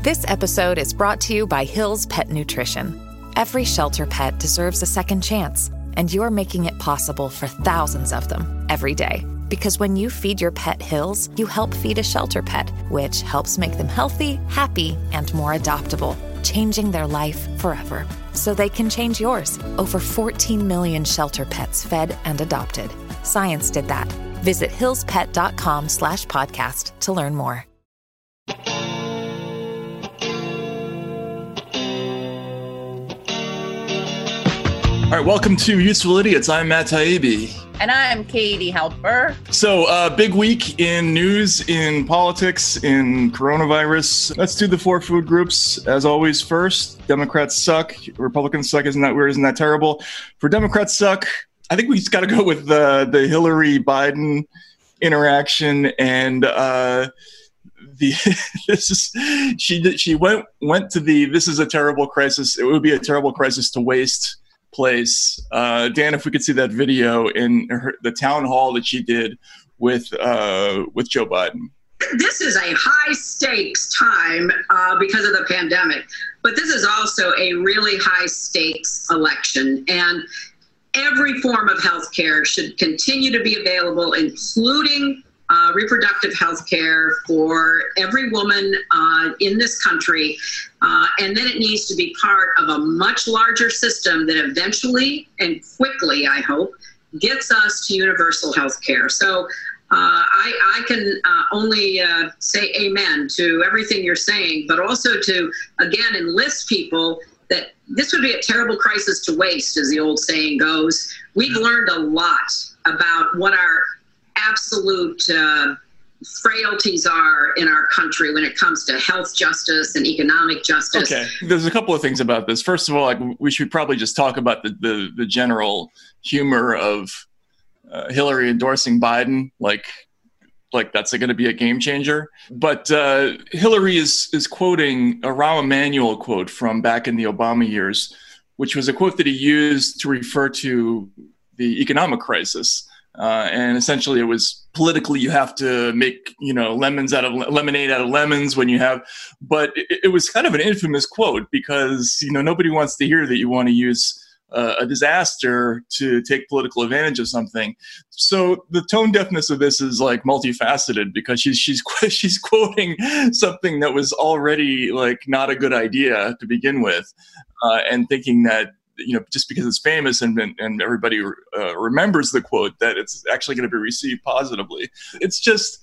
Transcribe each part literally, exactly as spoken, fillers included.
This episode is brought to you by Hill's Pet Nutrition. Every shelter pet deserves a second chance, and you're making it possible for thousands of them every day. Because when you feed your pet Hill's, you help feed a shelter pet, which helps make them healthy, happy, and more adoptable, changing their life forever. So they can change yours. Over fourteen million shelter pets fed and adopted. Science did that. Visit hillspet.com slash podcast to learn more. All right, welcome to Useful Idiots. I'm Matt Taibbi. And I'm Katie Halper. So, uh, big week in news, in politics, in coronavirus. Let's do the four food groups. As always, first, Democrats suck. Republicans suck. Isn't that weird? Isn't that terrible? For Democrats suck, I think we just got to go with the, the Hillary-Biden interaction. And uh, the this is she she went went to the this is a terrible crisis. It would be a terrible crisis to waste place. Uh, Dan, if we could see that video in her, the town hall that she did with uh, with Joe Biden. This is a high stakes time uh, because of the pandemic, but this is also a really high stakes election, and every form of health care should continue to be available, including uh, reproductive health care for every woman uh, in this country. Uh, and then it needs to be part of a much larger system that eventually and quickly, I hope, gets us to universal health care. So uh, I, I can uh, only uh, say amen to everything you're saying, but also to, again, enlist people that this would be a terrible crisis to waste, as the old saying goes. We've learned a lot about what our absolute uh, frailties are in our country when it comes to health justice and economic justice. Okay, there's a couple of things about this. First of all, like, we should probably just talk about the, the, the general humor of uh, Hillary endorsing Biden, like like that's going to be a game changer. But uh, Hillary is is quoting a Rahm Emanuel quote from back in the Obama years, which was a quote that he used to refer to the economic crisis. Uh, and essentially it was politically you have to make, you know, lemons out of lemonade out of lemons when you have, but it, it was kind of an infamous quote because, you know, nobody wants to hear that you want to use uh, a disaster to take political advantage of something. So the tone deafness of this is like multifaceted because she's, she's, she's quoting something that was already like not a good idea to begin with, uh, and thinking that, you know, just because it's famous and and everybody uh, remembers the quote, that it's actually going to be received positively. It's just,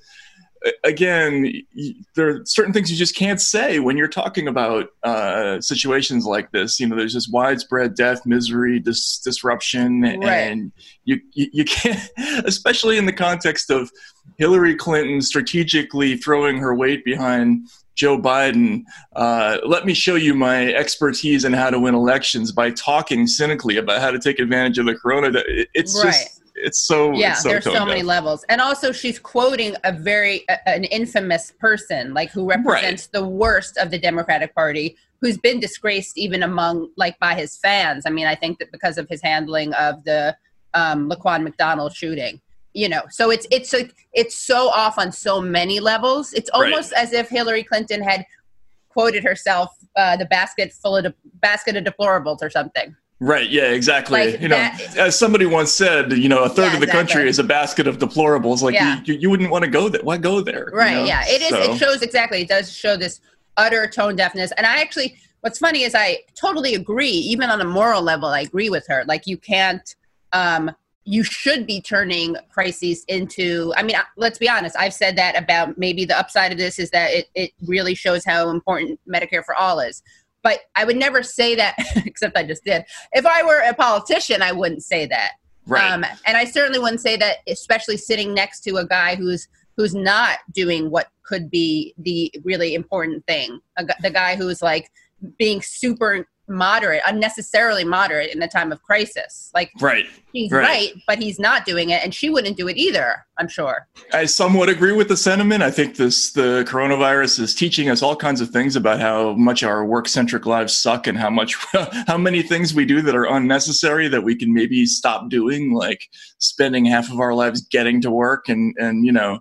again, there are certain things you just can't say when you're talking about uh, situations like this. You know, there's just widespread death, misery, dis- disruption, right. and you, you you can't, especially in the context of Hillary Clinton strategically throwing her weight behind Joe Biden. Uh, let me show you my expertise in how to win elections by talking cynically about how to take advantage of the corona. It's right. just, it's so, yeah, it's so there's so deaf. many levels. And also she's quoting a very, a, an infamous person, like who represents right. the worst of the Democratic Party, who's been disgraced even among, like, by his fans. I mean, I think that because of his handling of the um, Laquan McDonald shooting. You know, so it's it's a, it's so off on so many levels. It's almost right. as if Hillary Clinton had quoted herself, uh, the basket full of de- basket of deplorables or something. Right. Yeah, exactly. Like you know, that, as somebody once said, you know, a third yeah, of the exactly. country is a basket of deplorables. Like yeah. you, you wouldn't want to go there. Why go there? Right. You know? Yeah, it is. So. It shows exactly. It does show this utter tone deafness. And I actually, what's funny is I totally agree. Even on a moral level, I agree with her. Like you can't, um, you should be turning crises into, I mean, let's be honest. I've said that about maybe the upside of this is that it, it really shows how important Medicare for all is. But I would never say that, except I just did. If I were a politician, I wouldn't say that. Right. Um, and I certainly wouldn't say that, especially sitting next to a guy who's who's not doing what could be the really important thing. A, the guy who's like being super moderate, unnecessarily moderate in a time of crisis. Like, right. he's right. right, but he's not doing it, and she wouldn't do it either, I'm sure. I somewhat agree with the sentiment. I think this the coronavirus is teaching us all kinds of things about how much our work-centric lives suck and how much how many things we do that are unnecessary that we can maybe stop doing, like spending half of our lives getting to work and and you know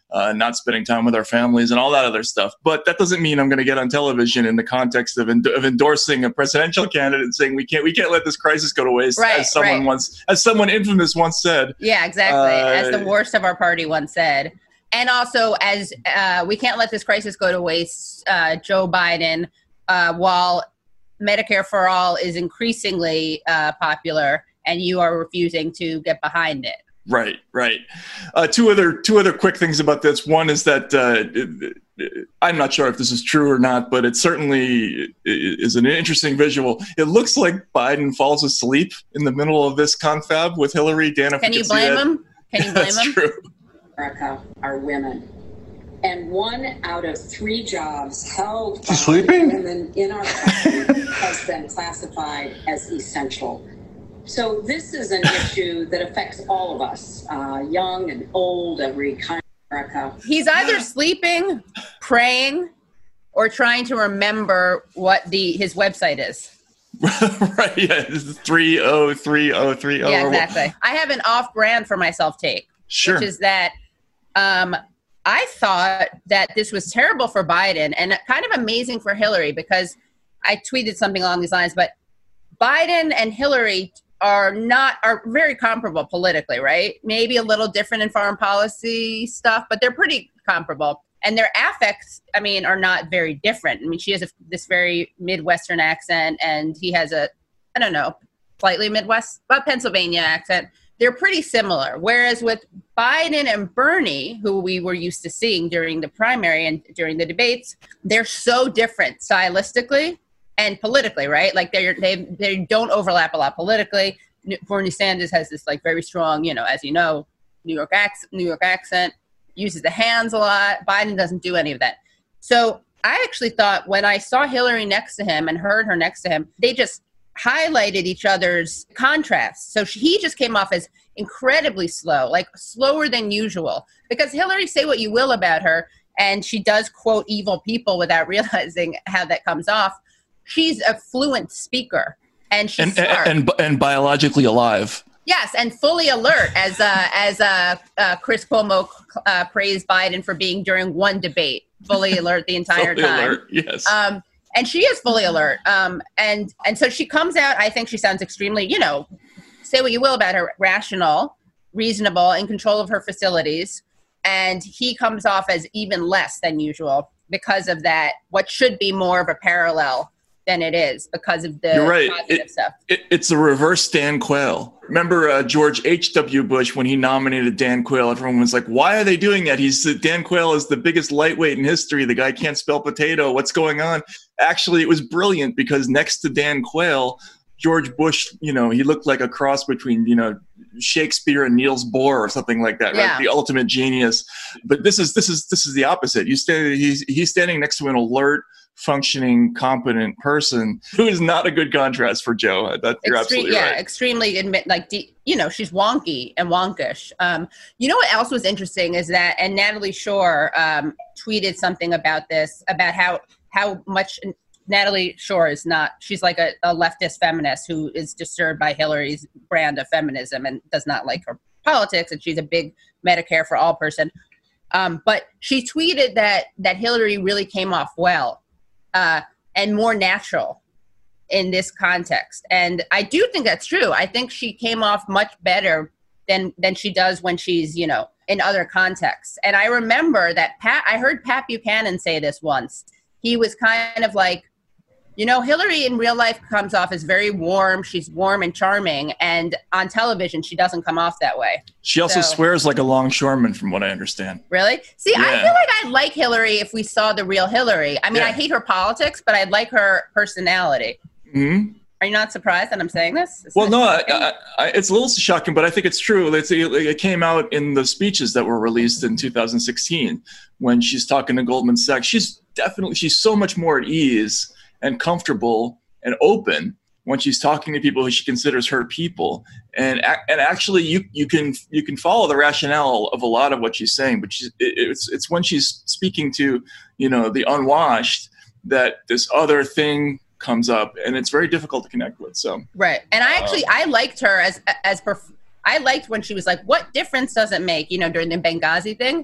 uh, not spending time with our families and all that other stuff. But that doesn't mean I'm going to get on television in the context of, of endorsing a presidential candidate and saying we can't we can't let this crisis go to waste, right, as someone right. once as someone infamous once said. Yeah, exactly. Uh, as the worst of our party once said. And also, as uh, we can't let this crisis go to waste, uh, Joe Biden, uh, while Medicare for All is increasingly uh, popular, and you are refusing to get behind it. Right, right. Uh, two other two other quick things about this. One is that uh, it, it, I'm not sure if this is true or not, but it certainly is an interesting visual. It looks like Biden falls asleep in the middle of this confab with Hillary. Dan, if Can you you blame him? Can you blame That's him? True. America are women. And one out of three jobs held by sleeping? women in our country has been classified as essential. So this is an issue that affects all of us, uh, young and old, every kind of America. He's either sleeping, praying, or trying to remember what the his website is. Right, yeah, this is three oh three oh three oh. Yeah, exactly. I have an off-brand for myself take, Sure. which is that um, I thought that this was terrible for Biden and kind of amazing for Hillary, because I tweeted something along these lines, but Biden and Hillary are not are very comparable politically, right? Maybe a little different in foreign policy stuff, but they're pretty comparable. And their affects, I mean, are not very different. I mean, she has a, this very Midwestern accent, and he has a, I don't know, slightly Midwest, but Pennsylvania accent. They're pretty similar. Whereas with Biden and Bernie, who we were used to seeing during the primary and during the debates, they're so different stylistically and politically, right? Like they they they don't overlap a lot politically. Bernie Sanders has this like very strong, you know, as you know, New York accent, New York accent, uses the hands a lot. Biden doesn't do any of that. So I actually thought when I saw Hillary next to him and heard her next to him, they just highlighted each other's contrasts. So she, he just came off as incredibly slow, like slower than usual. Because Hillary, say what you will about her, and she does quote evil people without realizing how that comes off. She's a fluent speaker, and she's and, smart. And, and and biologically alive. Yes, and fully alert, as uh, as uh, uh, Chris Cuomo uh, praised Biden for being during one debate, fully alert the entire fully time. Alert, yes. Um, and she is fully alert. Um, and and so she comes out. I think she sounds extremely, you know, say what you will about her, rational, reasonable, in control of her facilities. And he comes off as even less than usual because of that. What should be more of a parallel than it is because of the You're right. positive it, stuff. It, it's a reverse Dan Quayle. Remember uh, George H W. Bush, when he nominated Dan Quayle, everyone was like, why are they doing that? He's Dan Quayle is the biggest lightweight in history. The guy can't spell potato. What's going on? Actually, it was brilliant because next to Dan Quayle, George Bush, you know, he looked like a cross between, you know, Shakespeare and Niels Bohr or something like that, right? Yeah. The ultimate genius. But this is this is this is the opposite. You stand he's he's standing next to an alert, functioning, competent person who is not a good contrast for Joe. That, you're Extreme, absolutely yeah, right. extremely admit like de- you know, she's wonky and wonkish. Um, you know what else was interesting is that, and Natalie Shore um, tweeted something about this, about how how much Natalie Shore is not. She's like a, a leftist feminist who is disturbed by Hillary's brand of feminism and does not like her politics, and she's a big Medicare for all person. Um, but she tweeted that that Hillary really came off well. Uh, and more natural in this context. And I do think that's true. I think she came off much better than than she does when she's, you know, in other contexts. And I remember that Pat, I heard Pat Buchanan say this once. He was kind of like, you know, Hillary in real life comes off as very warm. She's warm and charming. And on television, she doesn't come off that way. She also So- swears like a longshoreman, from what I understand. Really? See, I Yeah. feel like I'd like Hillary if we saw the real Hillary. I mean, Yeah. I hate her politics, but I'd like her personality. Hmm. Are you not surprised that I'm saying this? Isn't Well, it no, I, shocking? I, I, it's a little shocking, but I think it's true. It's, it, it came out in the speeches that were released in two thousand sixteen when she's talking to Goldman Sachs. She's definitely, she's so much more at ease and comfortable and open when she's talking to people who she considers her people. And and actually, you you can you can follow the rationale of a lot of what she's saying, but she's, it, it's it's when she's speaking to, you know, the unwashed that this other thing comes up, and it's very difficult to connect with. So right. And I actually, Um, I liked her as, as, perf- I liked when she was like, what difference does it make, you know, during the Benghazi thing?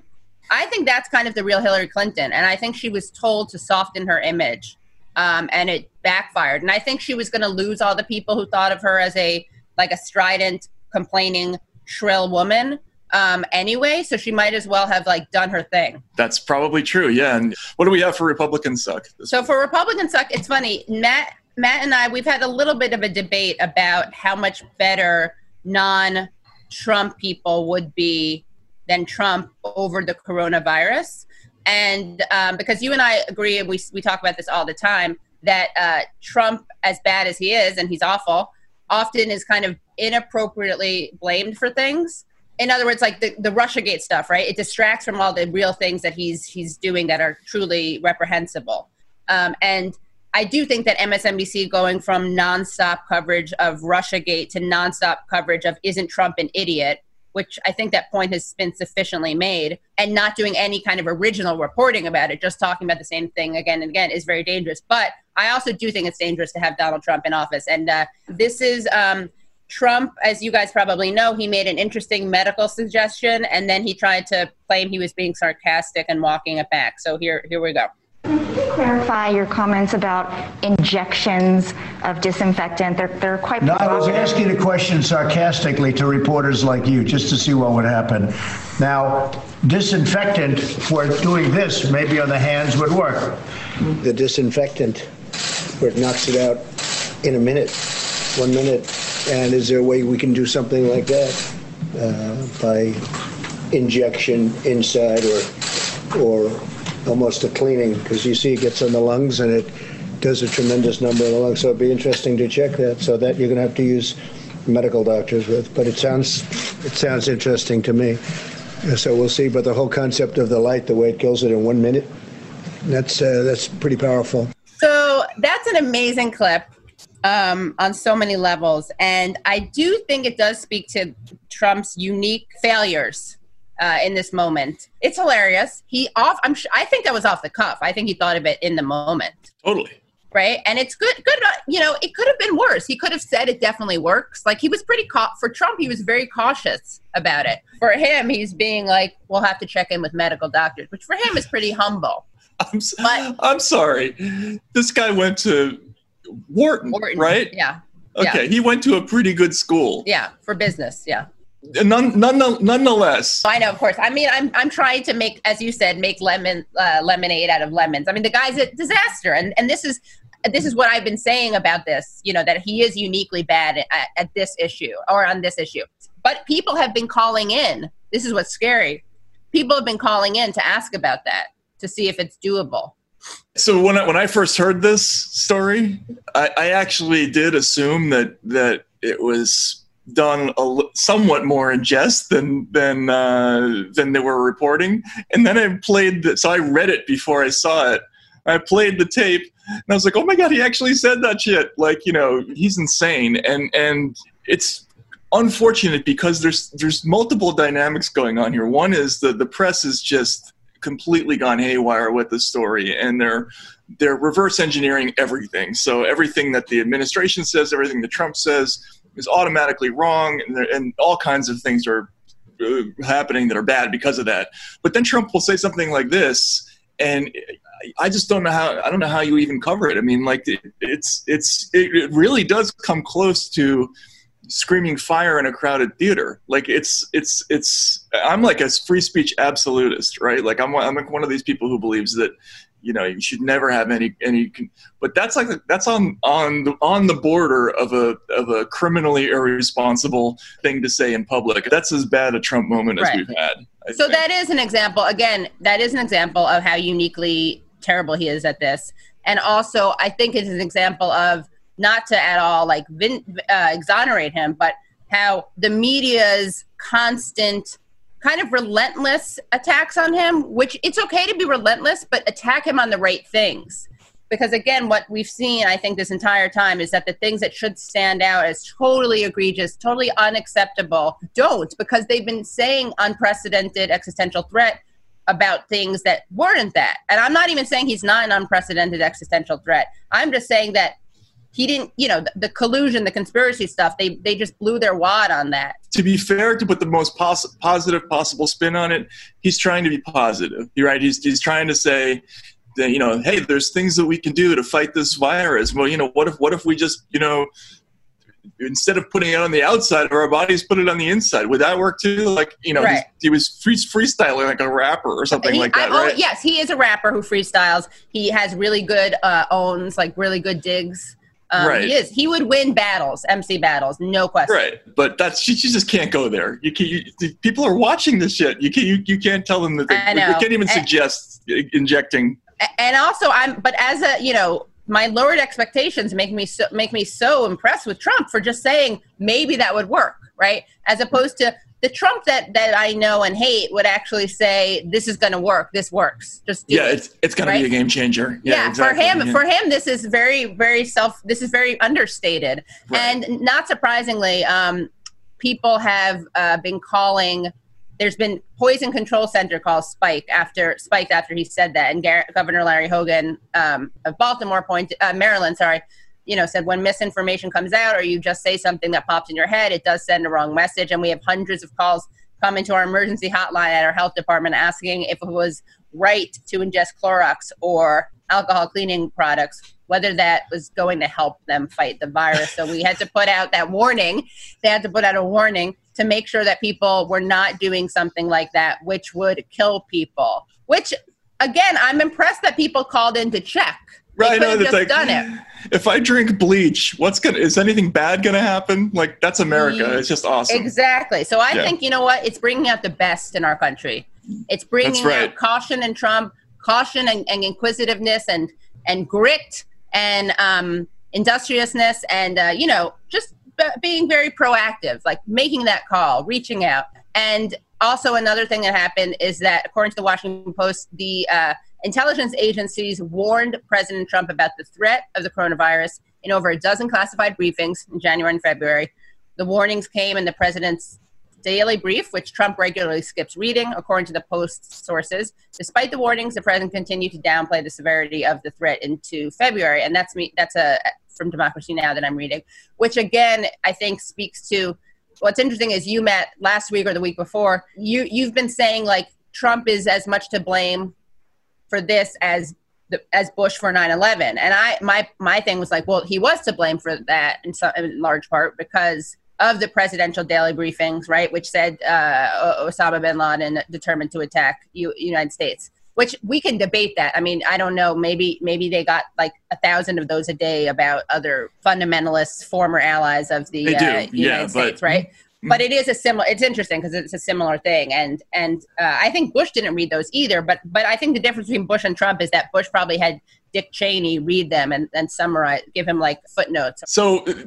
I think that's kind of the real Hillary Clinton. And I think she was told to soften her image, um, and it backfired. And I think she was going to lose all the people who thought of her as a like a strident, complaining, shrill woman um, anyway. So she might as well have like done her thing. That's probably true. Yeah. And what do we have for Republican suck? So week? For Republican suck, it's funny. Matt, Matt and I, we've had a little bit of a debate about how much better non-Trump people would be than Trump over the coronavirus. And um, because you and I agree, and we, we talk about this all the time, that uh, Trump, as bad as he is, and he's awful, often is kind of inappropriately blamed for things. In other words, like the, the Russiagate stuff, right? It distracts from all the real things that he's he's doing that are truly reprehensible. Um, and I do think that M S N B C going from nonstop coverage of Russiagate to nonstop coverage of isn't Trump an idiot, which I think that point has been sufficiently made, and not doing any kind of original reporting about it, just talking about the same thing again and again, is very dangerous. But I also do think it's dangerous to have Donald Trump in office. And uh, this is um, Trump, as you guys probably know, he made an interesting medical suggestion, and then he tried to claim he was being sarcastic and walking it back. So here, here we go. Can you clarify your comments about injections of disinfectant? They're, they're quite No, I was asking a question sarcastically to reporters like you, just to see what would happen. Now, disinfectant for doing this, maybe on the hands, would work. The disinfectant, where it knocks it out in a minute, one minute. And is there a way we can do something like that uh, by injection inside, or or almost a cleaning? Because you see it gets on the lungs and it does a tremendous number in the lungs. So it'd be interesting to check that. So that you're going to have to use medical doctors with. But it sounds it sounds interesting to me. So we'll see. But the whole concept of the light, the way it kills it in one minute, that's uh, that's pretty powerful. So that's an amazing clip um, on so many levels. And I do think it does speak to Trump's unique failures uh, in this moment. It's hilarious. He off. I'm. Sh- I think that was off the cuff. I think he thought of it in the moment. Totally. Right. And it's good. Good. You know, it could have been worse. He could have said it definitely works. Like he was pretty ca- for Trump. He was very cautious about it. For him, he's being like, we'll have to check in with medical doctors, which for him is pretty humble. I'm, but, I'm sorry. This guy went to Wharton, Wharton right? Yeah. Okay. Yeah. He went to a pretty good school. Yeah. For business. Yeah. None, none, nonetheless. I know, of course. I mean, I'm I'm trying to make, as you said, make lemon uh, lemonade out of lemons. I mean, the guy's a disaster, and and this is this is what I've been saying about this. You know, that he is uniquely bad at, at this issue or on this issue. But people have been calling in. This is what's scary. People have been calling in to ask about that, to see if it's doable. So when I, when I first heard this story, I, I actually did assume that that it was done a, somewhat more in jest than than uh, than they were reporting. And then I played the, so I read it before I saw it. I played the tape and I was like, oh my God, he actually said that shit. Like, you know, he's insane. And and it's unfortunate because there's there's multiple dynamics going on here. One is the the press is just completely gone haywire with the story, and they're they're reverse engineering everything. So everything that the administration says, everything that Trump says is automatically wrong, and, and all kinds of things are uh, happening that are bad because of that. But then Trump will say something like this, and I just don't know how. I don't know how you even cover it. I mean, like it, it's it's it really does come close to screaming fire in a crowded theater. Like it's it's it's. I'm like a free speech absolutist, right? Like I'm I'm like one of these people who believes that, you know, you should never have any any. But that's like that's on on the on the border of a of a criminally irresponsible thing to say in public. That's as bad a Trump moment as right. we've had. I so think. that is an example. Again, that is an example of how uniquely terrible he is at this, and also I think it's an example of, not to at all like vin- uh, exonerate him, but how the media's constant kind of relentless attacks on him, which it's okay to be relentless, but attack him on the right things. Because again, what we've seen, I think, this entire time is that the things that should stand out as totally egregious, totally unacceptable, don't, because they've been saying unprecedented existential threat about things that weren't that. And I'm not even saying he's not an unprecedented existential threat. I'm just saying that he didn't, you know, the, the collusion, the conspiracy stuff, they they just blew their wad on that. To be fair, to put the most pos- positive possible spin on it, he's trying to be positive. You're right. He's he's trying to say that, you know, hey, there's things that we can do to fight this virus. Well, you know, what if what if we just, you know, instead of putting it on the outside of our bodies, put it on the inside? Would that work too? Like, you know, right. he was free, freestyling like a rapper or something he, like that, I, right? Oh, yes, he is a rapper who freestyles. He has really good uh, owns, like really good digs. Um, right. He is. He would win battles, M C battles, no question. Right, but that's you just can't go there. You can. You, people are watching this shit. You can't. You, you can't tell them that they, I know. they can't even and, suggest injecting. And also, I'm. But as a, you know, my lowered expectations make me so make me so impressed with Trump for just saying maybe that would work, right? As opposed to the Trump that, that I know and hate would actually say, this is going to work. This works. Just do yeah, it. it's it's going right? to be a game changer. Yeah, yeah exactly. for him, yeah. for him, this is very, very self. This is very understated, right. and not surprisingly, um, people have uh, been calling. There's been Poison Control Center called Spike after spiked after he said that, and Gar- Governor Larry Hogan um, of Baltimore, pointed, uh, Maryland, sorry. you know, said when misinformation comes out or you just say something that pops in your head, it does send a wrong message. And we have hundreds of calls come into our emergency hotline at our health department asking if it was right to ingest Clorox or alcohol cleaning products, whether that was going to help them fight the virus. So we had to put out that warning. They had to put out a warning to make sure that people were not doing something like that, which would kill people. Which, again, I'm impressed that people called in to check. They Right, could no, have it's just like, done it. If I drink bleach, what's gonna? Is anything bad gonna happen? Like, that's America. It's just awesome. Exactly. So I Yeah. think, you know what? It's bringing out the best in our country. It's bringing That's right. out caution in Trump, caution and, and inquisitiveness and and grit and um, industriousness and, uh, you know, just b- being very proactive, like making that call, reaching out. And also another thing that happened is that, according to the Washington Post, the uh, intelligence agencies warned President Trump about the threat of the coronavirus in over a dozen classified briefings in January and February. The warnings came in the president's daily brief, which Trump regularly skips reading, according to the Post's sources. Despite the warnings, the president continued to downplay the severity of the threat into February. And that's me. That's a from Democracy Now! That I'm reading, which again, I think speaks to what's interesting is you, Matt, last week or the week before, you, you've been saying like Trump is as much to blame for this as the, as Bush for nine eleven. And I my my thing was like, well, he was to blame for that in, some, in large part because of the presidential daily briefings, right, which said uh, Osama bin Laden determined to attack U- United States, which we can debate that. I mean, I don't know. Maybe maybe they got like a thousand of those a day about other fundamentalists, former allies of the They do. uh, United Yeah, States, but- right? But it is a similar. It's interesting because it's a similar thing, and and uh, I think Bush didn't read those either. But but I think the difference between Bush and Trump is that Bush probably had Dick Cheney read them and, and summarize, give him like footnotes. So uh,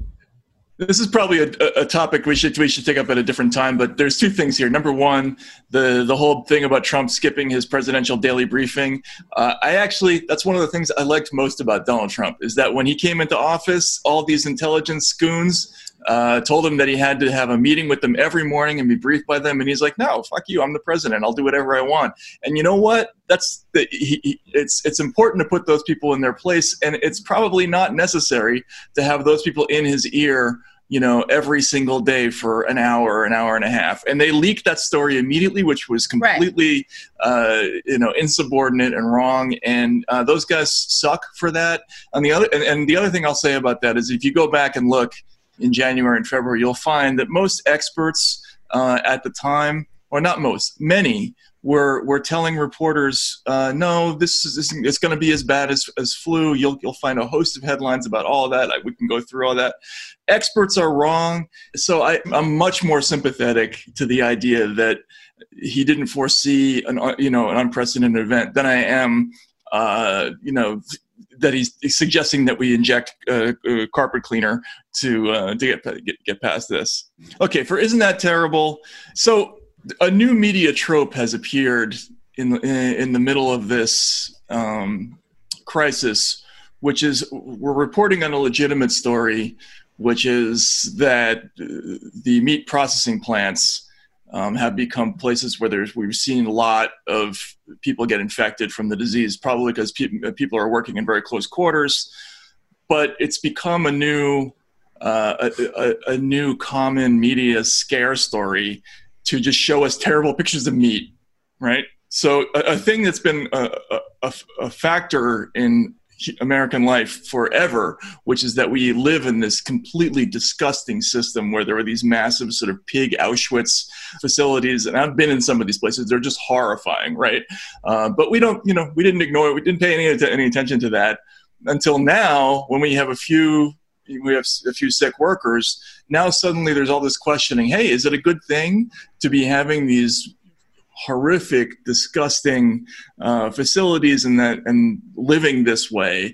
this is probably a, a topic we should we should take up at a different time. But there's two things here. Number one, the the whole thing about Trump skipping his presidential daily briefing. Uh, I actually that's one of the things I liked most about Donald Trump is that when he came into office, all these intelligence goons Uh, told him that he had to have a meeting with them every morning and be briefed by them. And he's like, no, fuck you. I'm the president. I'll do whatever I want. And you know what? That's the, he, he, it's, it's important to put those people in their place. And it's probably not necessary to have those people in his ear, you know, every single day for an hour, an hour and a half. And they leaked that story immediately, which was completely, right. uh, you know, insubordinate and wrong. And uh, those guys suck for that. On the other, and, and the other thing I'll say about that is if you go back and look in January and February, you'll find that most experts uh, at the time, or not most, many were were telling reporters, uh, no, this is this, it's going to be as bad as, as flu. You'll you'll find a host of headlines about all of that. Like, we can go through all that. Experts are wrong. So I, I'm much more sympathetic to the idea that he didn't foresee an you know an unprecedented event than I am, uh, you know. that he's, he's suggesting that we inject uh, uh, carpet cleaner to uh, to get, get get past this. Okay, for Isn't That Terrible? So a new media trope has appeared in the, in the middle of this um, crisis, which is we're reporting on a legitimate story, which is that the meat processing plants Um, have become places where there's we've seen a lot of people get infected from the disease, probably because pe- people are working in very close quarters. but it's become a new uh, a, a, a new common media scare story to just show us terrible pictures of meat, right? So a, a thing that's been a, a, a factor in American life forever, which is that we live in this completely disgusting system where there are these massive sort of pig Auschwitz facilities, and I've been in some of these places. They're just horrifying, right? Uh, but we don't, you know, we didn't ignore it. We didn't pay any any attention to that until now, when we have a few we have a few sick workers. Now suddenly there's all this questioning. Hey, is it a good thing to be having these horrific, disgusting uh, facilities and that and living this way?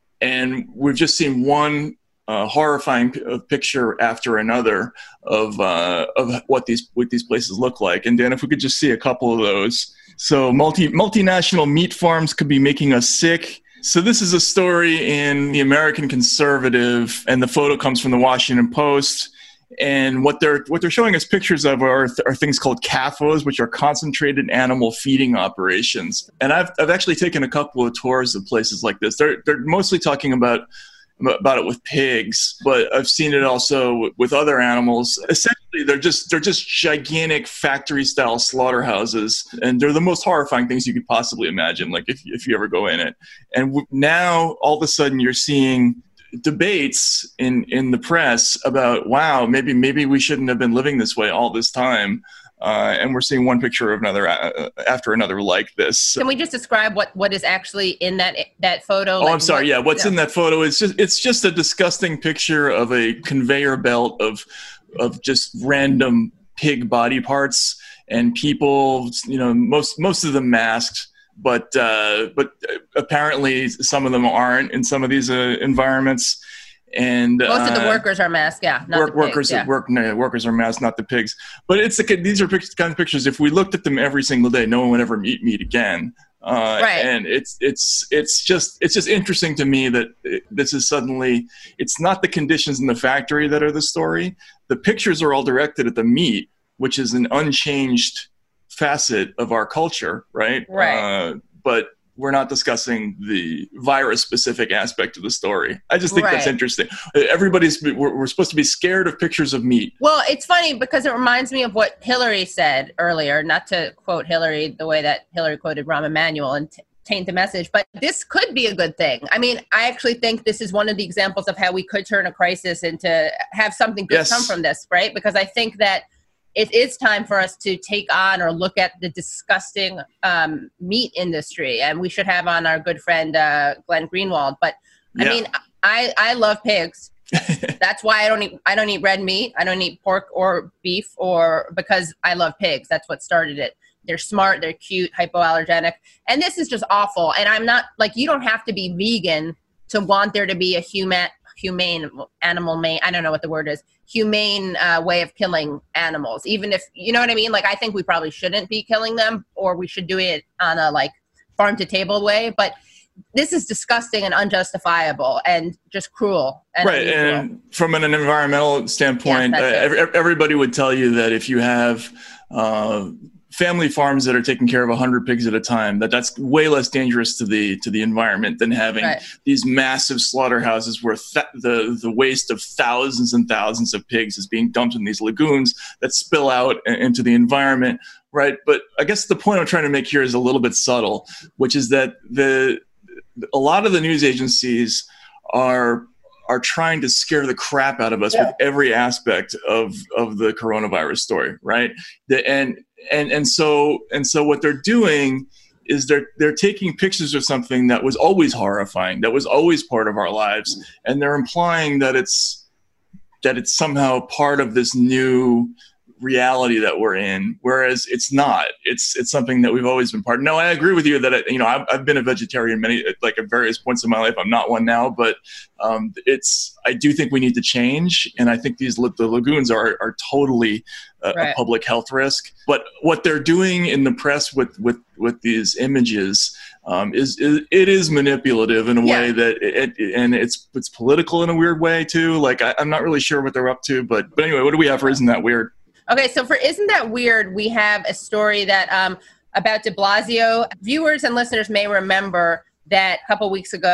And we've just seen one uh, horrifying p- picture after another of uh, of what these what these places look like. And Dan, if we could just see a couple of those. So multi multinational meat farms could be making us sick. So this is a story in the American Conservative, and the photo comes from the Washington Post. And what they're what they're showing us pictures of are, are things called C A F Os, which are concentrated animal feeding operations. And I've I've actually taken a couple of tours of places like this. They're they're mostly talking about about it with pigs, but I've seen it also with other animals. Essentially, they're just they're just gigantic factory-style slaughterhouses, and they're the most horrifying things you could possibly imagine. Like if if you ever go in it, and now all of a sudden you're seeing debates in, in the press about, wow, maybe maybe we shouldn't have been living this way all this time. Uh, and we're seeing one picture of another uh, after another like this. Can we just describe what, what is actually in that that photo? Oh, like I'm sorry. What, yeah, what's no. in that photo is just it's just a disgusting picture of a conveyor belt of of just random pig body parts and people. You know, most most of them masked. But uh, but apparently some of them aren't in some of these uh, environments, and most of the uh, workers are masked. Yeah, not work, the pigs, workers yeah. work no, workers are masked, not the pigs. But it's the, these are pictures, kind of pictures. If we looked at them every single day, no one would ever meet meat again. Uh, right. And it's it's it's just it's just interesting to me that it, this is suddenly it's not the conditions in the factory that are the story. The pictures are all directed at the meat, which is an unchanged facet of our culture, right? Right. Uh, but we're not discussing the virus-specific aspect of the story. I just think right. that's interesting. Everybody's we're, we're supposed to be scared of pictures of meat. Well, it's funny because it reminds me of what Hillary said earlier. Not to quote Hillary the way that Hillary quoted Rahm Emanuel and t- taint the message, but this could be a good thing. I mean, I actually think this is one of the examples of how we could turn a crisis into have something good yes. come from this, right? Because I think that it is time for us to take on or look at the disgusting um, meat industry. And we should have on our good friend, uh, Glenn Greenwald. But I yeah. mean, I, I love pigs. That's why I don't eat, I don't eat red meat. I don't eat pork or beef or because I love pigs. That's what started it. They're smart. They're cute, hypoallergenic. And this is just awful. And I'm not like, you don't have to be vegan to want there to be a human, humane animal, may, I don't know what the word is. humane uh, way of killing animals, even if, you know what I mean? Like, I think we probably shouldn't be killing them, or we should do it on a like farm to table way. But this is disgusting and unjustifiable and just cruel. And right. unusual. And from an environmental standpoint, Yeah, uh, every, everybody would tell you that if you have uh, family farms that are taking care of one hundred pigs at a time, that that's way less dangerous to the to the environment than having right. these massive slaughterhouses where th- the the waste of thousands and thousands of pigs is being dumped in these lagoons that spill out into the environment, right? But I guess the point I'm trying to make here is a little bit subtle, which is that the a lot of the news agencies are are trying to scare the crap out of us yeah. with every aspect of of the coronavirus story, right? The, and and and so and so what they're doing is they're they're taking pictures of something that was always horrifying, that was always part of our lives, and they're implying that it's that it's somehow part of this new reality that we're in, whereas it's not. It's it's something that we've always been part of. No, I agree with you that you know I've, I've been a vegetarian many like at various points in my life. I'm not one now, but um, it's I do think we need to change, and I think these the lagoons are are totally a, right. a public health risk. But what they're doing in the press with with with these images um, is, is it is manipulative in a yeah. way that it, it and it's it's political in a weird way too. Like I, I'm not really sure what they're up to, but but anyway, what do we have for Isn't That Weird? Okay, so for Isn't That Weird, we have a story that um, about de Blasio. Viewers and listeners may remember that a couple weeks ago,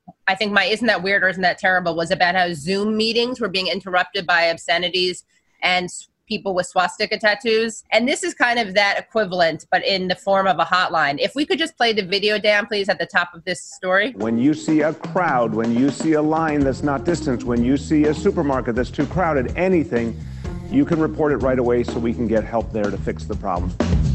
I think my Isn't That Weird or Isn't That Terrible was about how Zoom meetings were being interrupted by obscenities and people with swastika tattoos. And this is kind of that equivalent, but in the form of a hotline. If we could just play the video down, please, at the top of this story. When you see a crowd, when you see a line that's not distanced, when you see a supermarket that's too crowded, anything, you can report it right away so we can get help there to fix the problem.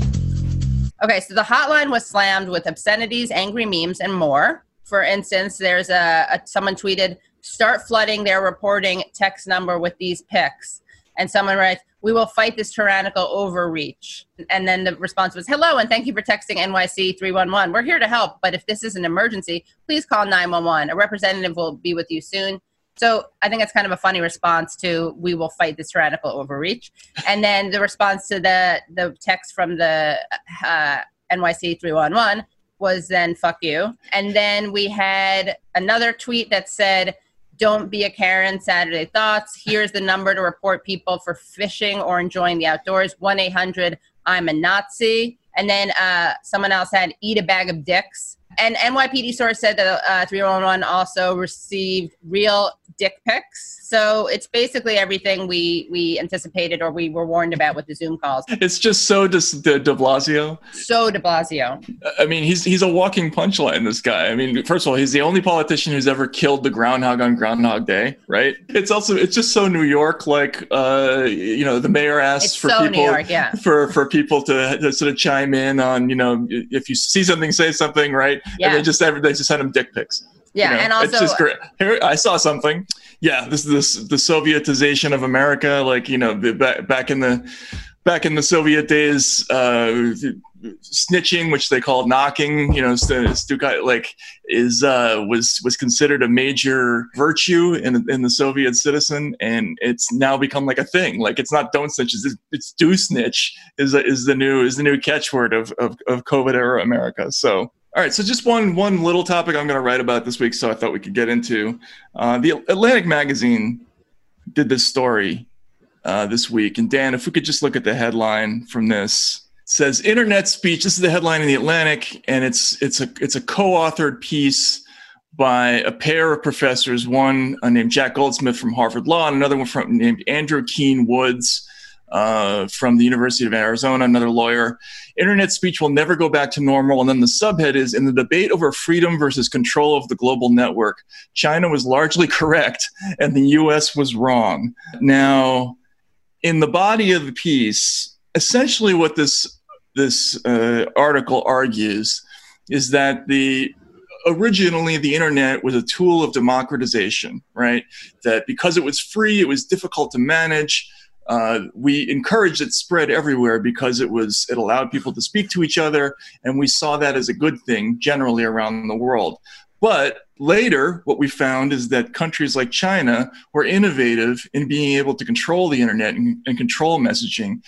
Okay, so the hotline was slammed with obscenities, angry memes, and more. For instance, there's a, a someone tweeted, "Start flooding their reporting text number with these pics." And someone writes, "We will fight this tyrannical overreach." And then the response was, "Hello, and thank you for texting N Y C three one one. We're here to help, but if this is an emergency, please call nine one one. A representative will be with you soon." So I think it's kind of a funny response to "we will fight this tyrannical overreach." And then the response to the, the text from the uh, N Y C three one one was then "fuck you." And then we had another tweet that said, "Don't be a Karen, Saturday Thoughts. Here's the number to report people for fishing or enjoying the outdoors, one eight hundred I'm a Nazi." And then uh, someone else had "eat a bag of dicks." And N Y P D source said that uh, three one one also received real dick pics. So it's basically everything we we anticipated or we were warned about with the Zoom calls. It's just so de, de, de Blasio. So de Blasio. I mean, he's he's a walking punchline, this guy. I mean, first of all, he's the only politician who's ever killed the groundhog on Groundhog Day, right? It's also, it's just so New York, like, uh, you know, the mayor asks it's for so people, New York, yeah. for, for people to, to sort of chime in on, you know, if you see something, say something, right? Yeah. And they just, they just send him dick pics. Yeah, you know, and also it's just great. Here, I saw something. Yeah, this is this the Sovietization of America. Like, you know, the, back back in the back in the Soviet days, uh, snitching, which they called knocking, you know, st- like is uh, was was considered a major virtue in in the Soviet citizen, and it's now become like a thing. Like, it's not don't snitch, it's, it's do snitch is is the new is the new catchword of of, of COVID era America. So. All right, so just one one little topic I'm going to write about this week, so I thought we could get into. Uh, the Atlantic Magazine did this story uh, this week, and Dan, if we could just look at the headline from this, it says "Internet Speech." This is the headline in the Atlantic, and it's it's a it's a co-authored piece by a pair of professors, one uh, named Jack Goldsmith from Harvard Law, and another one from named Andrew Keen Woods uh, from the University of Arizona, another lawyer. Internet speech will never go back to normal. And then the subhead is, "In the debate over freedom versus control of the global network, China was largely correct and the U S was wrong." Now, in the body of the piece, essentially what this this uh, article argues is that the originally the internet was a tool of democratization, right? That because it was free, it was difficult to manage. Uh, we encouraged its spread everywhere because it was it allowed people to speak to each other, and we saw that as a good thing generally around the world. But later, what we found is that countries like China were innovative in being able to control the internet and, and control messaging.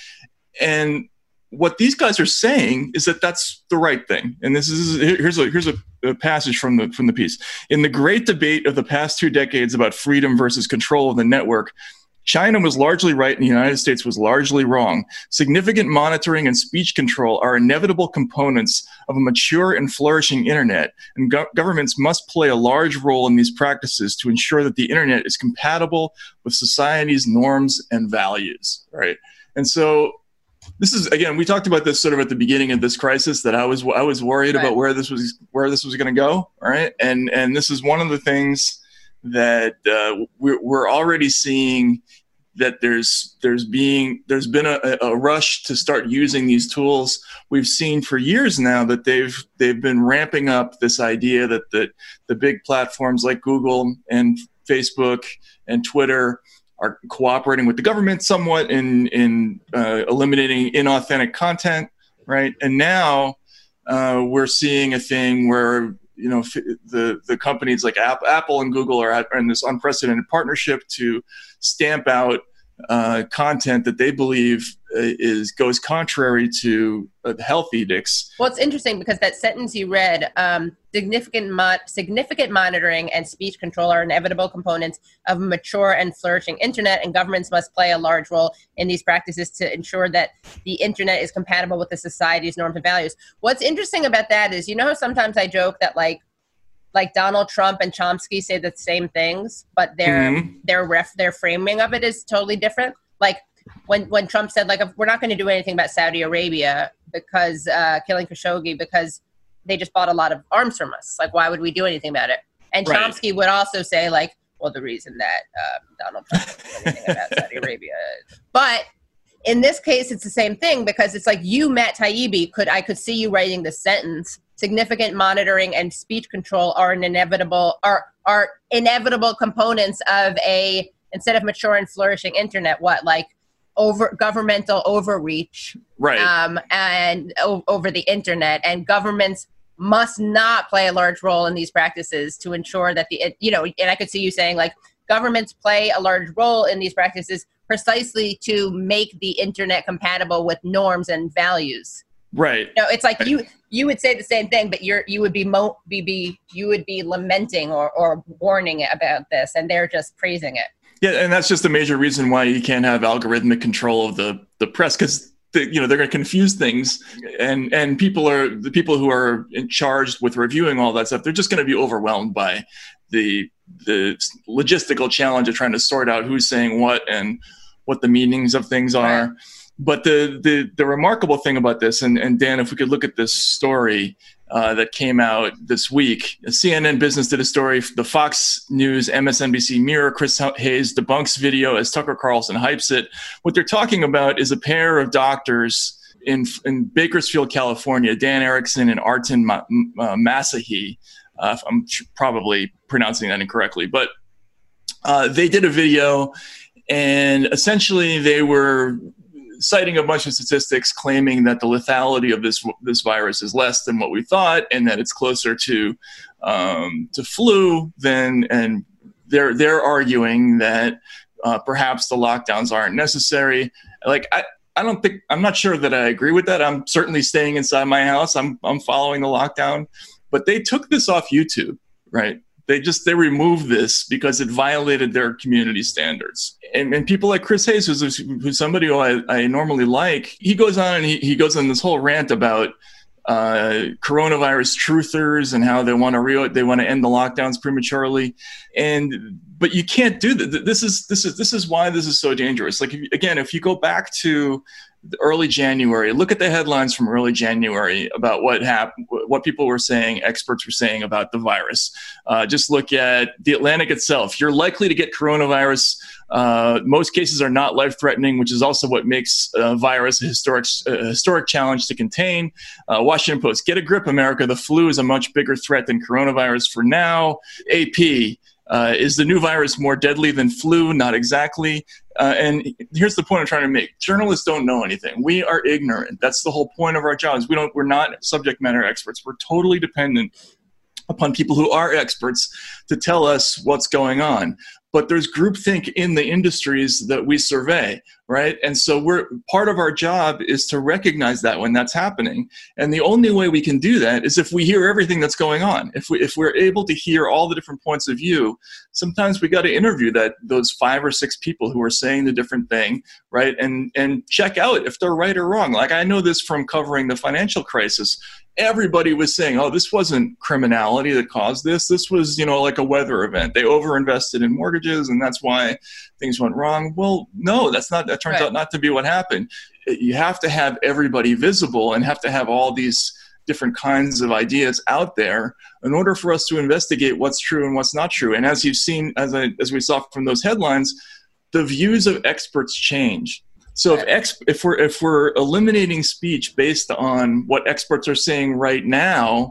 And what these guys are saying is that that's the right thing. And this is here's a here's a, a passage from the from the piece. "In the great debate of the past two decades about freedom versus control of the network, China was largely right and the United States was largely wrong. Significant monitoring and speech control are inevitable components of a mature and flourishing internet, and go- governments must play a large role in these practices to ensure that the internet is compatible with society's norms and values." Right? And so this is, again, we talked about this sort of at the beginning of this crisis, that I was I was worried right. about where this was where this was going to go. All right, and and this is one of the things that uh, we're, we're already seeing, that there's there's being there's been a, a rush to start using these tools. We've seen for years now that they've they've been ramping up this idea that the the big platforms like Google and Facebook and Twitter are cooperating with the government somewhat in in uh, eliminating inauthentic content, right? And now uh, we're seeing a thing where, you know, the the companies like Apple and Google are, at, are in this unprecedented partnership to stamp out uh, content that they believe is goes contrary to uh, health edicts. Well, it's interesting because that sentence you read, um, significant mo- significant monitoring and speech control are inevitable components of a mature and flourishing internet, and governments must play a large role in these practices to ensure that the internet is compatible with the society's norms and values. What's interesting about that is, you know how sometimes I joke that, like, like Donald Trump and Chomsky say the same things, but their mm-hmm. their ref their framing of it is totally different. Like when when Trump said, like, we're not going to do anything about Saudi Arabia because uh, killing Khashoggi because they just bought a lot of arms from us. Like, why would we do anything about it? And right. Chomsky would also say, like, well, the reason that um, Donald Trump didn't do anything about Saudi Arabia. But in this case, it's the same thing because it's like you, Matt Taibbi, could I could see you writing the sentence. Significant monitoring and speech control are an inevitable are are inevitable components of a instead of mature and flourishing internet. What like over governmental overreach, right? Um, and o- over the internet, and governments must not play a large role in these practices to ensure that the you know. And I could see you saying like governments play a large role in these practices precisely to make the internet compatible with norms and values. Right. No, it's like you you would say the same thing, but you're you would be mo- be, be you would be lamenting or, or warning about this, and they're just praising it. Yeah, and that's just a major reason why you can't have algorithmic control of the the press, because the, you know they're going to confuse things, and and people are the people who are in charged with reviewing all that stuff. They're just going to be overwhelmed by the the logistical challenge of trying to sort out who's saying what and what the meanings of things are. Right. But the, the the remarkable thing about this, and, and Dan, if we could look at this story uh, that came out this week, C N N Business did a story, the Fox News, M S N B C mirror, Chris Hayes debunks video as Tucker Carlson hypes it. What they're talking about is a pair of doctors in in Bakersfield, California, Dan Erickson and Artin Ma- uh, Masahi. Uh, I'm probably pronouncing that incorrectly, but uh, they did a video, and essentially they were citing a bunch of statistics claiming that the lethality of this this virus is less than what we thought, and that it's closer to um, to flu than, and they're they're arguing that uh, perhaps the lockdowns aren't necessary. Like I, I don't think I'm not sure that I agree with that. I'm certainly staying inside my house. I'm I'm following the lockdown, but they took this off YouTube, right? They just, they removed this because it violated their community standards. And, and people like Chris Hayes, who's, who's somebody who I, I normally like, he goes on and he, he goes on this whole rant about uh, coronavirus truthers and how they want to re- they want to end the lockdowns prematurely. And, but you can't do that. This is, this is, this is why this is so dangerous. Like, if, again, if you go back to early January, look at the headlines from early January about what happened, what people were saying, experts were saying about the virus. Uh, just look at The Atlantic itself. You're likely to get coronavirus. Uh, most cases are not life-threatening, which is also what makes uh, virus a historic, a historic challenge to contain. Uh, Washington Post, get a grip, America. The flu is a much bigger threat than coronavirus for now. A P, Uh, is the new virus more deadly than flu? Not exactly. Uh, and here's the point I'm trying to make. Journalists don't know anything. We are ignorant. That's the whole point of our jobs. We don't, we're not subject matter experts. We're totally dependent upon people who are experts to tell us what's going on. But there's groupthink in the industries that we survey, right? And so we're part of our job is to recognize that when that's happening. And the only way we can do that is if we hear everything that's going on. If we if we're able to hear all the different points of view, sometimes we got to interview that those five or six people who are saying the different thing, right? And and check out if they're right or wrong. Like, I know this from covering the financial crisis. Everybody was saying, oh, this wasn't criminality that caused this. This was, you know, like a weather event. They overinvested in mortgages, and that's why things went wrong. Well, no, that's not, that turns right. out not to be what happened. You have to have everybody visible and have to have all these different kinds of ideas out there in order for us to investigate what's true and what's not true. And as you've seen, as I, as we saw from those headlines, the views of experts change. So if ex- if we're if we're eliminating speech based on what experts are saying right now,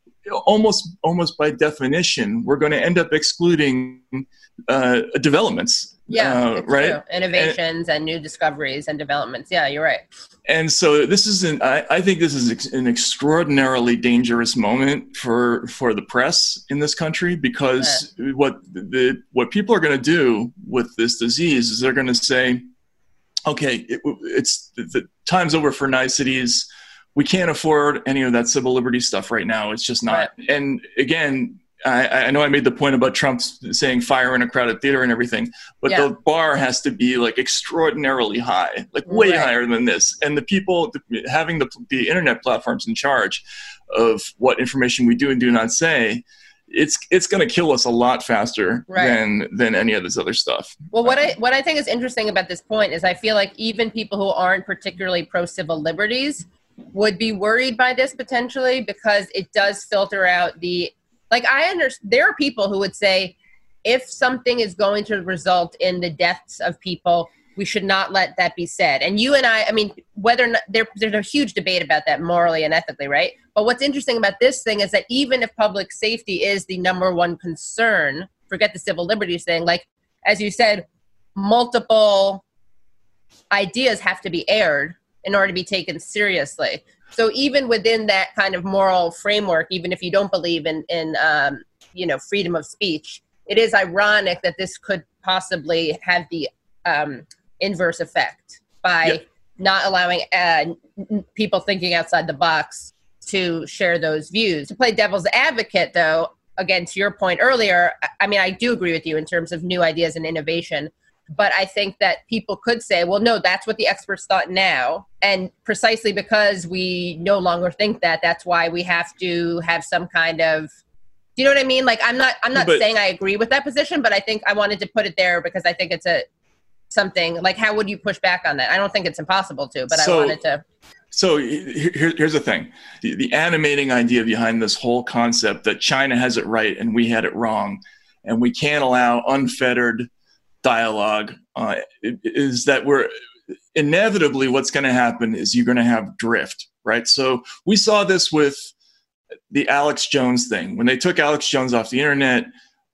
almost almost by definition, we're going to end up excluding uh, developments. Yeah, uh, it's right. True. Innovations and, and new discoveries and developments. Yeah, you're right. And so this is an I, I think this is ex- an extraordinarily dangerous moment for for the press in this country, because yeah. what the what people are going to do with this disease is they're going to say, okay, it, it's the time's over for niceties. We can't afford any of that civil liberty stuff right now. It's just not. Right. And again, I, I know I made the point about Trump saying fire in a crowded theater and everything, but yeah. the bar has to be like extraordinarily high, like way right. higher than this. And the people having the, the internet platforms in charge of what information we do and do not say it's it's going to kill us a lot faster right. than than any of this other stuff. Well, what I what I think is interesting about this point is I feel like even people who aren't particularly pro civil liberties would be worried by this potentially, because it does filter out the, like, I understand there are people who would say if something is going to result in the deaths of people, we should not let that be said. And you and I, I mean, whether or not, there, there's a huge debate about that morally and ethically, right? But what's interesting about this thing is that even if public safety is the number one concern, forget the civil liberties thing, like, as you said, multiple ideas have to be aired in order to be taken seriously. So even within that kind of moral framework, even if you don't believe in, in um, you know, freedom of speech, it is ironic that this could possibly have the um, inverse effect by yep. not allowing uh, people thinking outside the box to share those views. To play devil's advocate, though, again, to your point earlier, I mean, I do agree with you in terms of new ideas and innovation, but I think that people could say, well, no, that's what the experts thought now. And precisely because we no longer think that, that's why we have to have some kind of, do you know what I mean? Like, I'm not, I'm not but, saying I agree with that position, but I think I wanted to put it there because I think it's a, something like, how would you push back on that? I don't think it's impossible to, but so, I wanted to. So here, here's the thing. The, the animating idea behind this whole concept that China has it right and we had it wrong, and we can't allow unfettered dialogue uh, is that we're inevitably what's going to happen is you're going to have drift, right? So we saw this with the Alex Jones thing. When they took Alex Jones off the internet,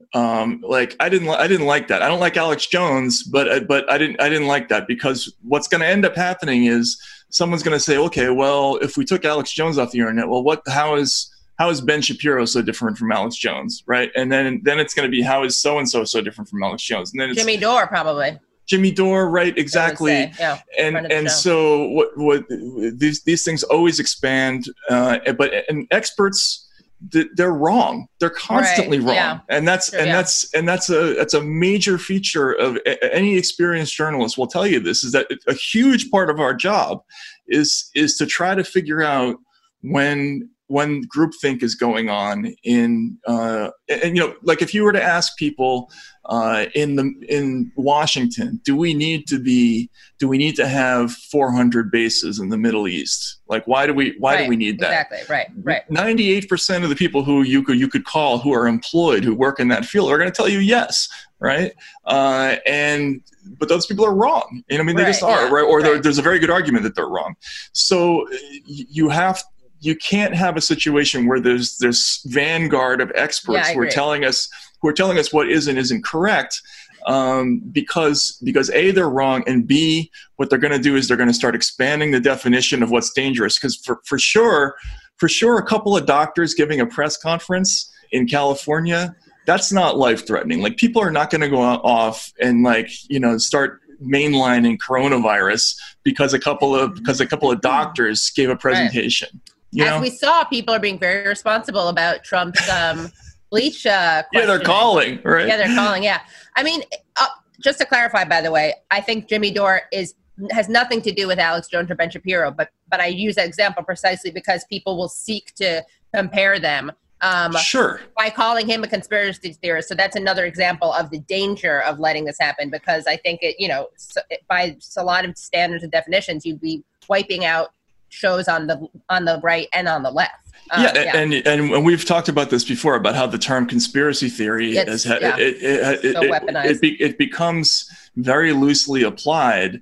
um, like I didn't, I didn't like that. I don't like Alex Jones, but but I didn't, I didn't like that because what's going to end up happening is someone's going to say, okay, well, if we took Alex Jones off the internet, well, what? How is how is Ben Shapiro so different from Alex Jones, right? And then then it's going to be how is so and so so different from Alex Jones, and then it's Jimmy Dore probably. Jimmy Dore, right? Exactly. Yeah, and and so what what these these things always expand, uh, but and experts, they're wrong. They're constantly right. wrong, yeah. and that's sure, and yeah. that's and that's a that's a major feature of any experienced journalist will tell you this, is that a huge part of our job is is to try to figure out when when groupthink is going on in uh, and you know, like if you were to ask people uh, in the in Washington, do we need to be do we need to have four hundred bases in the Middle East? Like, why do we why right, do we need that? Exactly. Right. Right. ninety-eight percent of the people who you could you could call who are employed, who work in that field, are going to tell you yes. Right. Uh, and but those people are wrong. You know, I mean, they right, just are. Yeah, right. Or right. there's a very good argument that they're wrong. So you have. You can't have a situation where there's this vanguard of experts yeah, who are telling us who are telling us what is and isn't correct, um, because because A, they're wrong, and B, what they're going to do is they're going to start expanding the definition of what's dangerous. Because for for sure, for sure, a couple of doctors giving a press conference in California, that's not life threatening. Like, people are not going to go off and like you know start mainlining coronavirus because a couple of because a couple of doctors gave a presentation. Right. You As know? we saw, people are being very responsible about Trump's um, bleach uh, Yeah, they're calling, right? Yeah, they're calling, yeah. I mean, uh, just to clarify, by the way, I think Jimmy Dore is has nothing to do with Alex Jones or Ben Shapiro, but but I use that example precisely because people will seek to compare them. Um, sure. By calling him a conspiracy theorist. So that's another example of the danger of letting this happen, because I think it, you know, so it, by a lot of standards and definitions, you'd be wiping out shows on the on the right and on the left. Um, yeah, yeah, and and we've talked about this before about how the term conspiracy theory it's, is it, yeah. it, it, it, so weaponized. It, it, be, it becomes very loosely applied,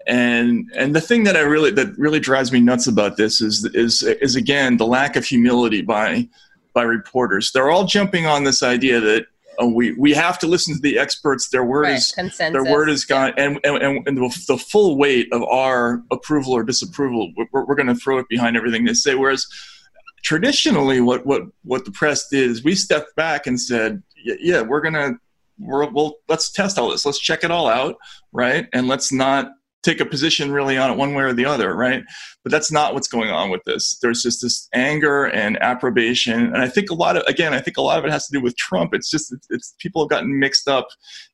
and and the thing that I really that really drives me nuts about this is is is again the lack of humility by by reporters. They're all jumping on this idea that Uh, we we have to listen to the experts. Their word right. is Consensus. Their word is gone, and and, and the, the full weight of our approval or disapproval, we're, we're going to throw it behind everything they say. Whereas traditionally, what what what the press did is we stepped back and said, yeah, yeah we're gonna we're, well let's test all this, let's check it all out, right, and let's not take a position really on it one way or the other, right? But that's not what's going on with this. There's just this anger and approbation, and I think a lot of again, I think a lot of it has to do with Trump. It's just it's, it's people have gotten mixed up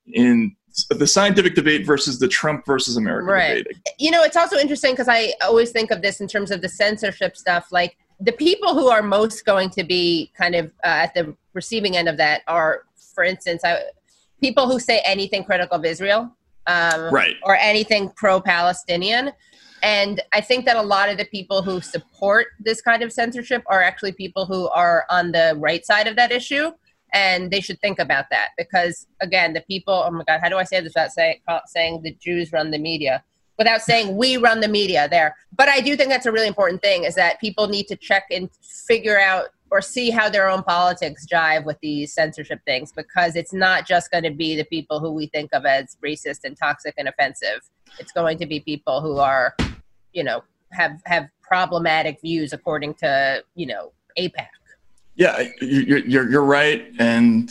in the scientific debate versus the Trump versus America right. debate. You know, it's also interesting because I always think of this in terms of the censorship stuff. Like, the people who are most going to be kind of uh, at the receiving end of that are, for instance, I, people who say anything critical of Israel, um, right, or anything pro-Palestinian. And I think that a lot of the people who support this kind of censorship are actually people who are on the right side of that issue. And they should think about that because, again, the people, oh my God, how do I say this without say, saying the Jews run the media? Without saying we run the media there. But I do think that's a really important thing is that people need to check and figure out or see how their own politics jive with these censorship things because it's not just going to be the people who we think of as racist and toxic and offensive. It's going to be people who are, you know, have have problematic views according to, you know, AIPAC. Yeah, you're, you're, you're right. And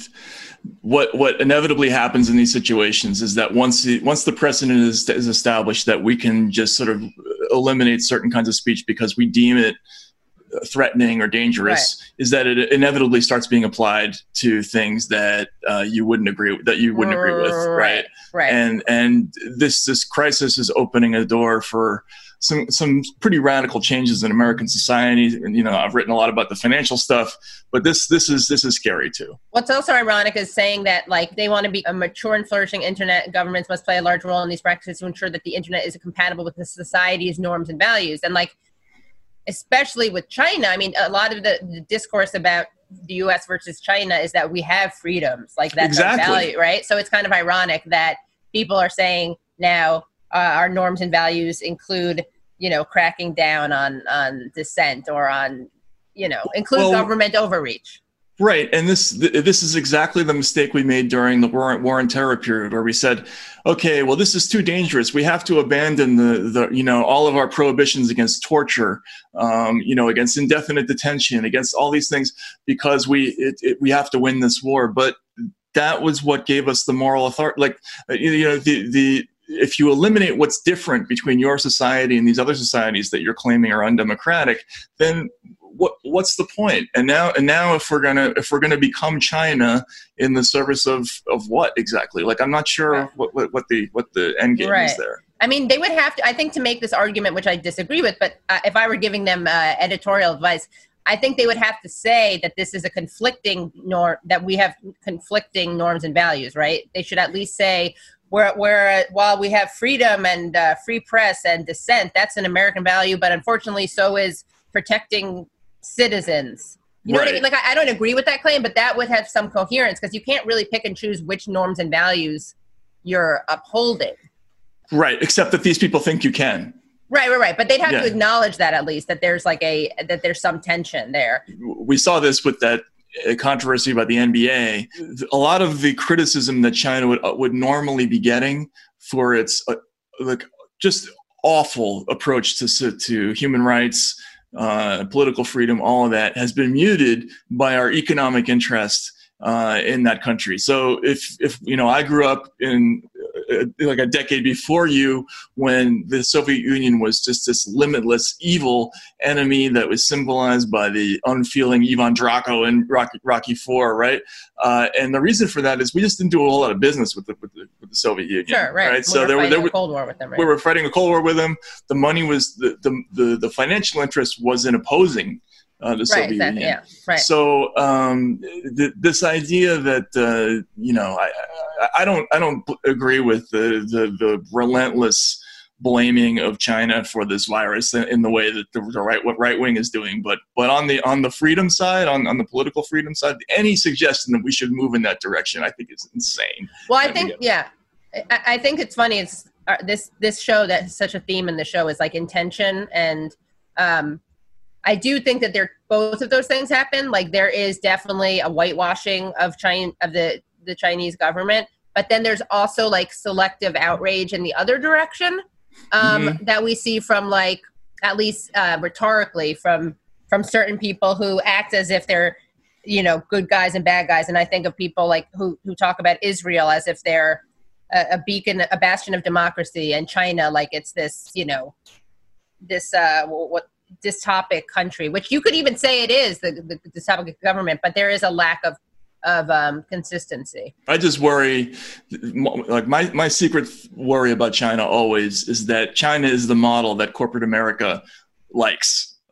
what what inevitably happens in these situations is that once the, once the precedent is, is established that we can just sort of eliminate certain kinds of speech because we deem it threatening or dangerous, right. is that it inevitably starts being applied to things that uh, you wouldn't agree that you wouldn't agree with, right? Right. right. And and this this crisis is opening a door for some some pretty radical changes in American society. And you know, I've written a lot about the financial stuff, but this this is this is scary too. What's also ironic is saying that like they want to be a mature and flourishing internet. Governments must play a large role in these practices to ensure that the internet is compatible with the society's norms and values. And like, especially with China, I mean, a lot of the, the discourse about the U S versus China is that we have freedoms, like that's exactly. our value, right? So it's kind of ironic that people are saying now uh, our norms and values include, you know, cracking down on on dissent or on, you know, include well, government overreach. Right, and this this is exactly the mistake we made during the war, war on terror period, where we said, okay, well, this is too dangerous. We have to abandon the the you know all of our prohibitions against torture, um, you know, against indefinite detention, against all these things, because we it, it, we have to win this war. But that was what gave us the moral authority. Like, you know, the the if you eliminate what's different between your society and these other societies that you're claiming are undemocratic, then what what's the point? And now and now if we're gonna if we're gonna become China in the service of of what exactly? Like, I'm not sure right. what, what what the what the end game right. is there. I mean, they would have to, I think, to make this argument, which I disagree with, but uh, if I were giving them uh, editorial advice, I think they would have to say that this is a conflicting norm, that we have conflicting norms and values, right? They should at least say, where, where while we have freedom and uh, free press and dissent, that's an American value, but unfortunately so is protecting citizens. You know right. what I mean? Like, I, I don't agree with that claim, but that would have some coherence because you can't really pick and choose which norms and values you're upholding. Right, except that these people think you can. Right, right, right. But they'd have yeah. to acknowledge that at least, that there's like a, that there's some tension there. We saw this with that controversy about the N B A. A lot of the criticism that China would would normally be getting for its uh, like just awful approach to to human rights, uh, political freedom, all of that has been muted by our economic interest uh, in that country. So if if you know, I grew up in uh, like a decade before you, when the Soviet Union was just this limitless evil enemy that was symbolized by the unfeeling Ivan Drago in Rocky, Rocky Four, right? Uh, and the reason for that is we just didn't do a whole lot of business with the with the, with the Soviet Union. Sure, right. right? We so were there were there were Cold War with them. Right? We were fighting a Cold War with them. The money was the the the, the financial interest was in opposing Uh, the right, Soviet that, Union. Yeah, right. So um, th- this idea that uh, you know, I, I I don't I don't agree with the, the the relentless blaming of China for this virus in, in the way that the, the right what right wing is doing. But but on the on the freedom side, on, on the political freedom side, any suggestion that we should move in that direction, I think is insane. Well, I think yeah, I, I think it's funny. It's uh, this this show that is such a theme in the show is like intention and. Um, I do think that there both of those things happen. Like there is definitely a whitewashing of China of the, the Chinese government, but then there's also like selective outrage in the other direction um, mm-hmm. that we see from like at least uh, rhetorically from from certain people who act as if they're, you know, good guys and bad guys. And I think of people like who who talk about Israel as if they're a, a beacon, a bastion of democracy, and China like it's this, you know, this uh, what. dystopic country, which you could even say it is the, the, the dystopic government, but there is a lack of of um, consistency. I just worry, like my, my secret worry about China always is that China is the model that corporate America likes.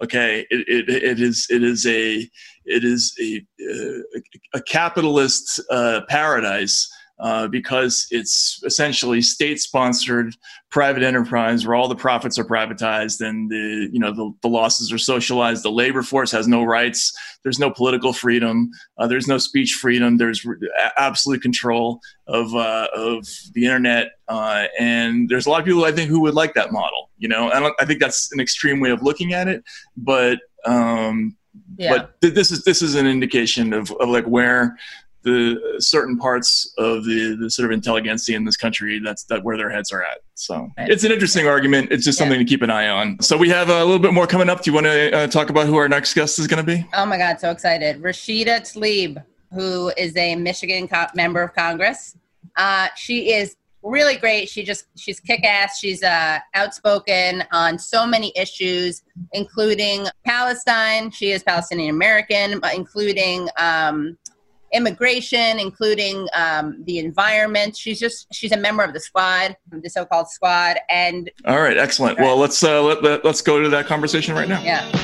Okay, it, it, it is it is a it is a a capitalist uh, paradise uh, because it's essentially state-sponsored private enterprise where all the profits are privatized and the you know the, the losses are socialized. The labor force has no rights. There's no political freedom. Uh, there's no speech freedom. There's absolute control of uh, of the internet, uh, and there's a lot of people I think who would like that model. You know, I, don't, I think that's an extreme way of looking at it, but um, yeah. but th- this is this is an indication of, of like where the certain parts of the, the sort of intelligentsia in this country, that's that where their heads are at. So right. It's an interesting argument. It's just yeah. something to keep an eye on. So we have a little bit more coming up. Do you want to uh, talk about who our next guest is going to be? Oh my God, so excited. Rashida Tlaib, who is a Michigan co- member of Congress. Uh, she is really great. She just, she's kick-ass. She's uh, outspoken on so many issues, including Palestine. She is Palestinian American, including um, immigration, including um, the environment. She's just, she's a member of the squad, the so-called squad. And all right, excellent. Well, let's, uh, let, let, let's go to that conversation right now. Yeah.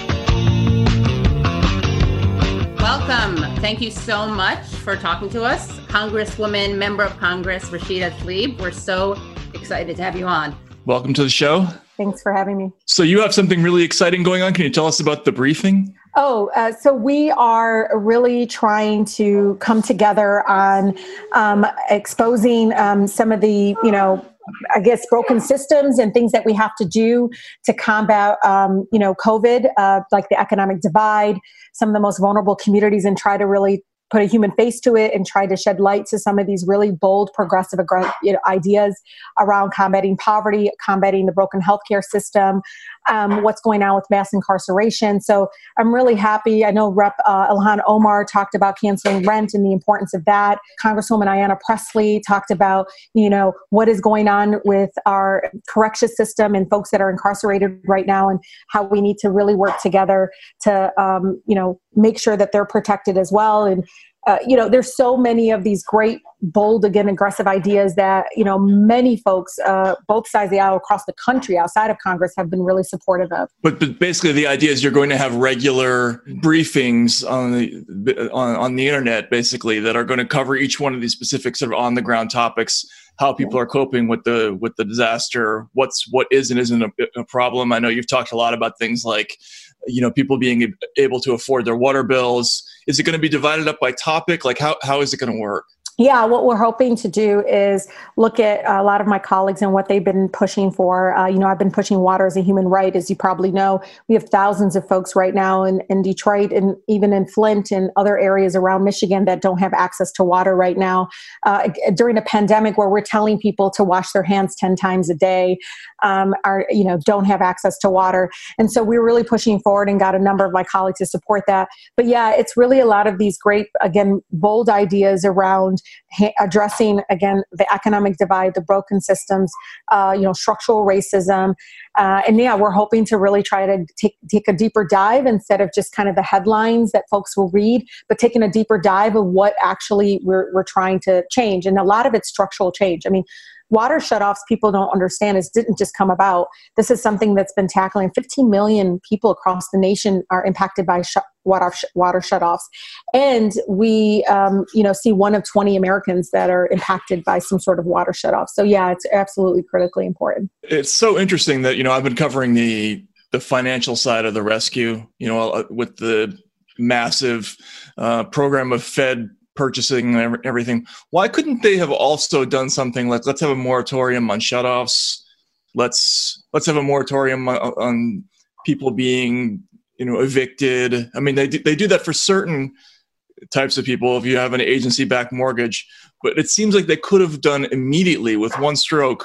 Welcome. Thank you so much for talking to us. Congresswoman, member of Congress, Rashida Tlaib. We're so excited to have you on. Welcome to the show. Thanks for having me. So you have something really exciting going on. Can you tell us about the briefing? Oh, uh, so we are really trying to come together on um, exposing um, some of the, you know, I guess, broken systems and things that we have to do to combat, um, you know, COVID, uh, like the economic divide, some of the most vulnerable communities, and try to really put a human face to it and try to shed light to some of these really bold, progressive you know, ideas around combating poverty, combating the broken healthcare system, um, what's going on with mass incarceration. So I'm really happy. I know Rep uh, Ilhan Omar talked about canceling rent and the importance of that. Congresswoman Ayanna Pressley talked about, you know, what is going on with our correction system and folks that are incarcerated right now, and how we need to really work together to, um, you know, make sure that they're protected as well. And Uh, you know, there's so many of these great, bold, again, aggressive ideas that, you know, many folks, uh, both sides of the aisle across the country outside of Congress have been really supportive of. But, but basically the idea is you're going to have regular briefings on the, on, on the internet, basically, that are going to cover each one of these specific sort of on the ground topics, how people are coping with the, with the disaster, what's, what is and isn't a, a problem. I know you've talked a lot about things like, you know, people being able to afford their water bills. Is it going to be divided up by topic? Like how, how is it going to work? Yeah, what we're hoping to do is look at a lot of my colleagues and what they've been pushing for. Uh, you know, I've been pushing water as a human right. As you probably know, we have thousands of folks right now in, in Detroit and even in Flint and other areas around Michigan that don't have access to water right now. Uh, during a pandemic where we're telling people to wash their hands ten times a day, um, are, you know, don't have access to water. And so we're really pushing forward and got a number of my colleagues to support that. But yeah, it's really a lot of these great, again, bold ideas around addressing, again, the economic divide, the broken systems, uh, you know, structural racism. Uh, and yeah, we're hoping to really try to take, take a deeper dive instead of just kind of the headlines that folks will read, but taking a deeper dive of what actually we're, we're trying to change. And a lot of it's structural change. I mean, water shutoffs, people don't understand, is didn't just come about. This is something that's been tackling. fifteen million people across the nation are impacted by sh- water sh- water shutoffs, and we, um, you know, see one of twenty Americans that are impacted by some sort of water shutoff. So yeah, it's absolutely critically important. It's so interesting that, you know, I've been covering the the financial side of the rescue, you know, with the massive uh, program of Fed purchasing and everything. Why couldn't they have also done something like, let's have a moratorium on shutoffs. Let's let's have a moratorium on, on people being, you know, evicted. I mean, they do, they do that for certain types of people if you have an agency-backed mortgage. But it seems like they could have done immediately with one stroke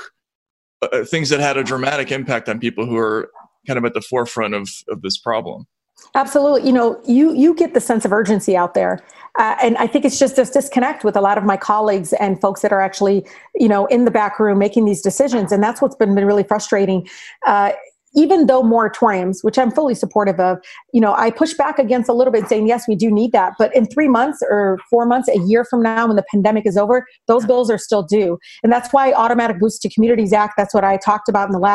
uh, things that had a dramatic impact on people who are kind of at the forefront of, of this problem. Absolutely. You know, you you get the sense of urgency out there. Uh, and I think it's just this disconnect with a lot of my colleagues and folks that are actually, you know, in the back room making these decisions. And that's what's been, been really frustrating. Uh, even though moratoriums, which I'm fully supportive of, you know, I push back against a little bit saying, yes, we do need that. But in three months or four months, a year from now, when the pandemic is over, those bills are still due. And that's why Automatic Boost to Communities Act, that's what I talked about in the last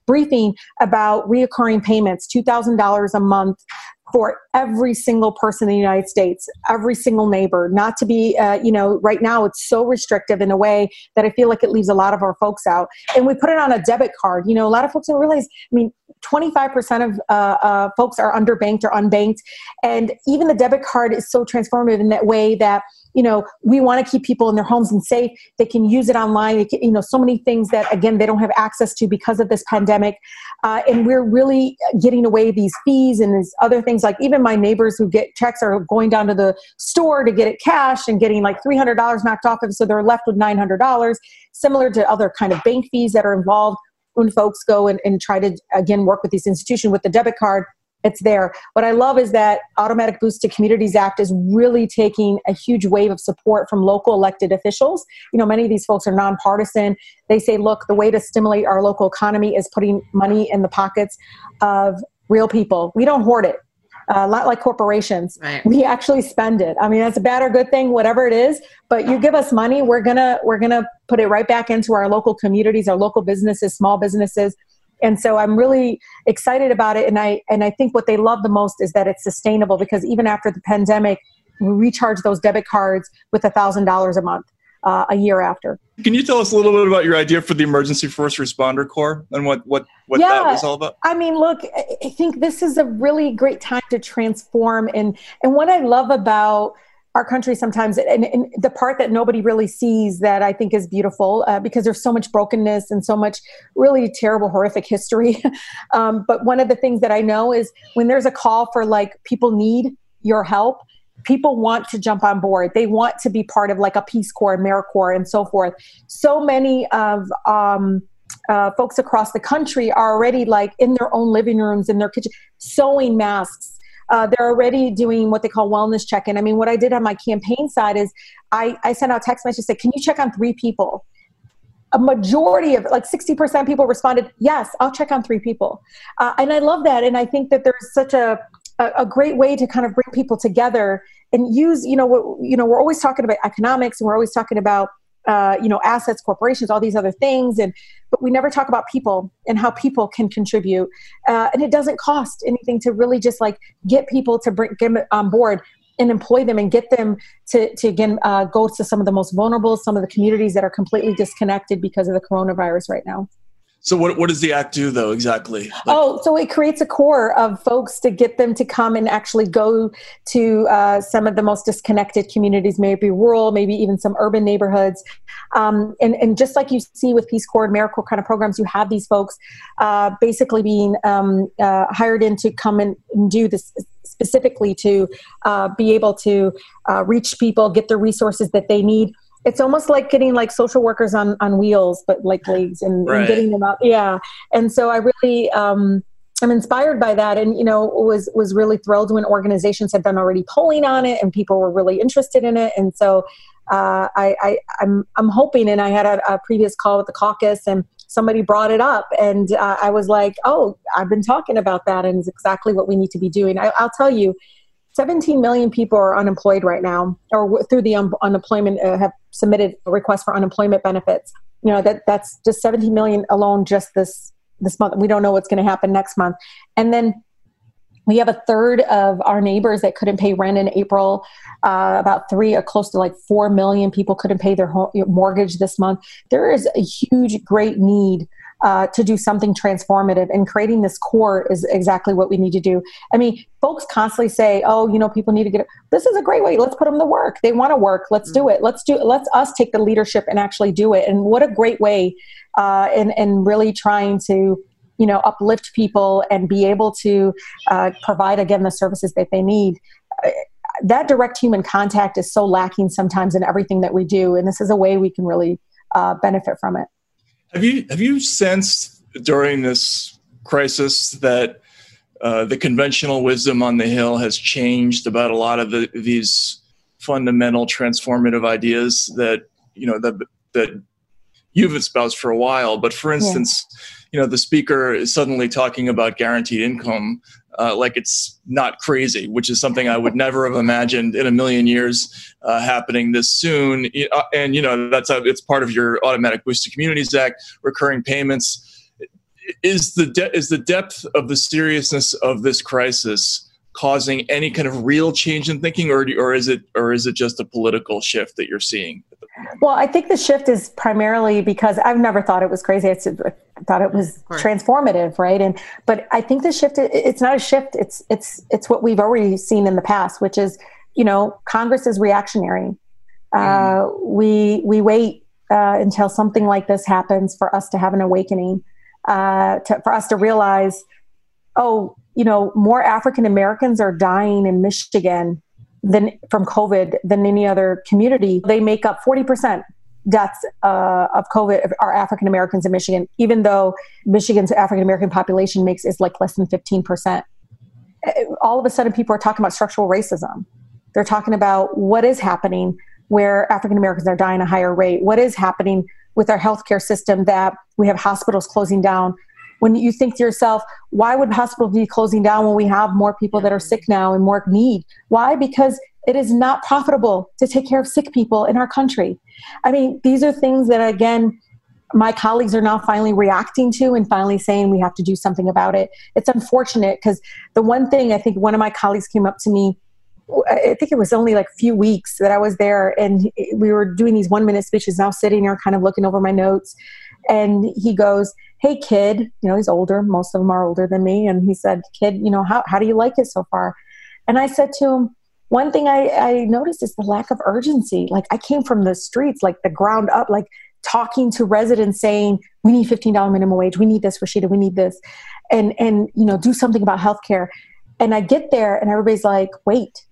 briefing about reoccurring payments, two thousand dollars a month for every single person in the United States, every single neighbor, not to be, uh, you know, right now it's so restrictive in a way that I feel like it leaves a lot of our folks out. And we put it on a debit card. You know, a lot of folks don't realize, I mean, twenty-five percent of uh, uh, folks are underbanked or unbanked. And even the debit card is so transformative in that way that, you know, we want to keep people in their homes and safe. They can use it online. They can, you know, so many things that, again, they don't have access to because of this pandemic. Uh, and we're really getting away these fees and these other things. Like even my neighbors who get checks are going down to the store to get it cash and getting like three hundred dollars knocked off of it. So they're left with nine hundred dollars, similar to other kind of bank fees that are involved when folks go and, and try to, again, work with these institutions with the debit card. It's there. What I love is that Automatic Boost to Communities Act is really taking a huge wave of support from local elected officials. You know, many of these folks are nonpartisan. They say, look, the way to stimulate our local economy is putting money in the pockets of real people. We don't hoard it. A lot like corporations. Right. We actually spend it. I mean, that's a bad or good thing, whatever it is, but you give us money, we're gonna we're gonna put it right back into our local communities, our local businesses, small businesses. And so I'm really excited about it. And I and I think what they love the most is that it's sustainable, because even after the pandemic, we recharge those debit cards with one thousand dollars a month, uh, a year after. Can you tell us a little bit about your idea for the Emergency First Responder Corps and what, what, what yeah, that was all about? I mean, look, I think this is a really great time to transform. And, and what I love about our country sometimes, and, and the part that nobody really sees that I think is beautiful, uh, because there's so much brokenness and so much really terrible, horrific history. um, but one of the things that I know is when there's a call for like people need your help, people want to jump on board. They want to be part of like a Peace Corps, AmeriCorps, and so forth. So many of um, uh, folks across the country are already like in their own living rooms, in their kitchen, sewing masks. Uh, they're already doing what they call wellness check-in. I mean, what I did on my campaign side is I, I sent out text messages, said, can you check on three people? A majority of, like sixty percent people responded, yes, I'll check on three people. Uh, and I love that. And I think that there's such a, a, a great way to kind of bring people together and use, you know, what, you know, we're always talking about economics and we're always talking about, uh, you know, assets, corporations, all these other things. And, but we never talk about people and how people can contribute. Uh, and it doesn't cost anything to really just like get people to bring get them on board and employ them and get them to, to again, uh, go to some of the most vulnerable, some of the communities that are completely disconnected because of the coronavirus right now. So what what does the act do, though, exactly? Like- oh, so it creates a core of folks to get them to come and actually go to uh, some of the most disconnected communities, maybe rural, maybe even some urban neighborhoods. Um, and, and just like you see with Peace Corps and AmeriCorps kind of programs, you have these folks uh, basically being um, uh, hired in to come and, and do this specifically to uh, be able to uh, reach people, get the resources that they need. It's almost like getting like social workers on, on wheels, but like legs and, right. and getting them up. Yeah. And so I really, um, I'm inspired by that. And, you know, was, was really thrilled when organizations had done already polling on it and people were really interested in it. And so uh, I, I, I'm, I'm hoping, and I had a, a previous call with the caucus and somebody brought it up and uh, I was like, oh, I've been talking about that and it's exactly what we need to be doing. I, I'll tell you, seventeen million people are unemployed right now, or w- through the un- unemployment uh, have submitted a request for unemployment benefits. You know, that that's just seventeen million alone just this this month. We don't know what's going to happen next month. And then we have a third of our neighbors that couldn't pay rent in April. Uh, about three or close to like four million people couldn't pay their home, mortgage this month. There is a huge, great need Uh, to do something transformative, and creating this core is exactly what we need to do. I mean, folks constantly say, oh, you know, people need to get, this is a great way. Let's put them to work. They want to work. Let's do it. Let's do it. Let's us take the leadership and actually do it. And what a great way uh, and, and really trying to, you know, uplift people and be able to uh, provide, again, the services that they need. Uh, that direct human contact is so lacking sometimes in everything that we do. And this is a way we can really uh, benefit from it. Have you have you sensed during this crisis that uh, the conventional wisdom on the Hill has changed about a lot of the, these fundamental transformative ideas that you know that that you've espoused for a while? But for instance, yeah. you know, the speaker is suddenly talking about guaranteed income uh, like it's not crazy, which is something I would never have imagined in a million years uh, happening this soon. And, you know, that's a, it's part of your Automatic Boost to Communities Act, recurring payments. is the de- is the depth of the seriousness of this crisis causing any kind of real change in thinking, or or is it or is it just a political shift that you're seeing? Well, I think the shift is primarily because I've never thought it was crazy. I thought it was transformative, right? And but I think the shift, it's not a shift. It's it's it's what we've already seen in the past, which is, you know, Congress is reactionary. Uh, mm. We we wait uh, until something like this happens for us to have an awakening, uh, to, for us to realize, oh, you know, more African Americans are dying in Michigan than from COVID than any other community. They make up forty percent deaths uh, of COVID are African Americans in Michigan, even though Michigan's African American population makes is like less than fifteen percent. All of a sudden, people are talking about structural racism. They're talking about what is happening where African Americans are dying at a higher rate. What is happening with our healthcare system that we have hospitals closing down? When you think to yourself, why would hospitals be closing down when we have more people that are sick now and more need? Why? Because it is not profitable to take care of sick people in our country. I mean, these are things that, again, my colleagues are now finally reacting to and finally saying we have to do something about it. It's unfortunate because the one thing I think one of my colleagues came up to me, I think it was only like a few weeks that I was there, and we were doing these one minute speeches, now sitting here kind of looking over my notes. And he goes, hey kid, you know, he's older. Most of them are older than me. And he said, kid, you know, how, how do you like it so far? And I said to him, one thing I, I noticed is the lack of urgency. Like I came from the streets, like the ground up, like talking to residents saying, we need fifteen dollars minimum wage. We need this, Rashida, we need this. And, and, you know, do something about healthcare. And I get there and everybody's like, wait.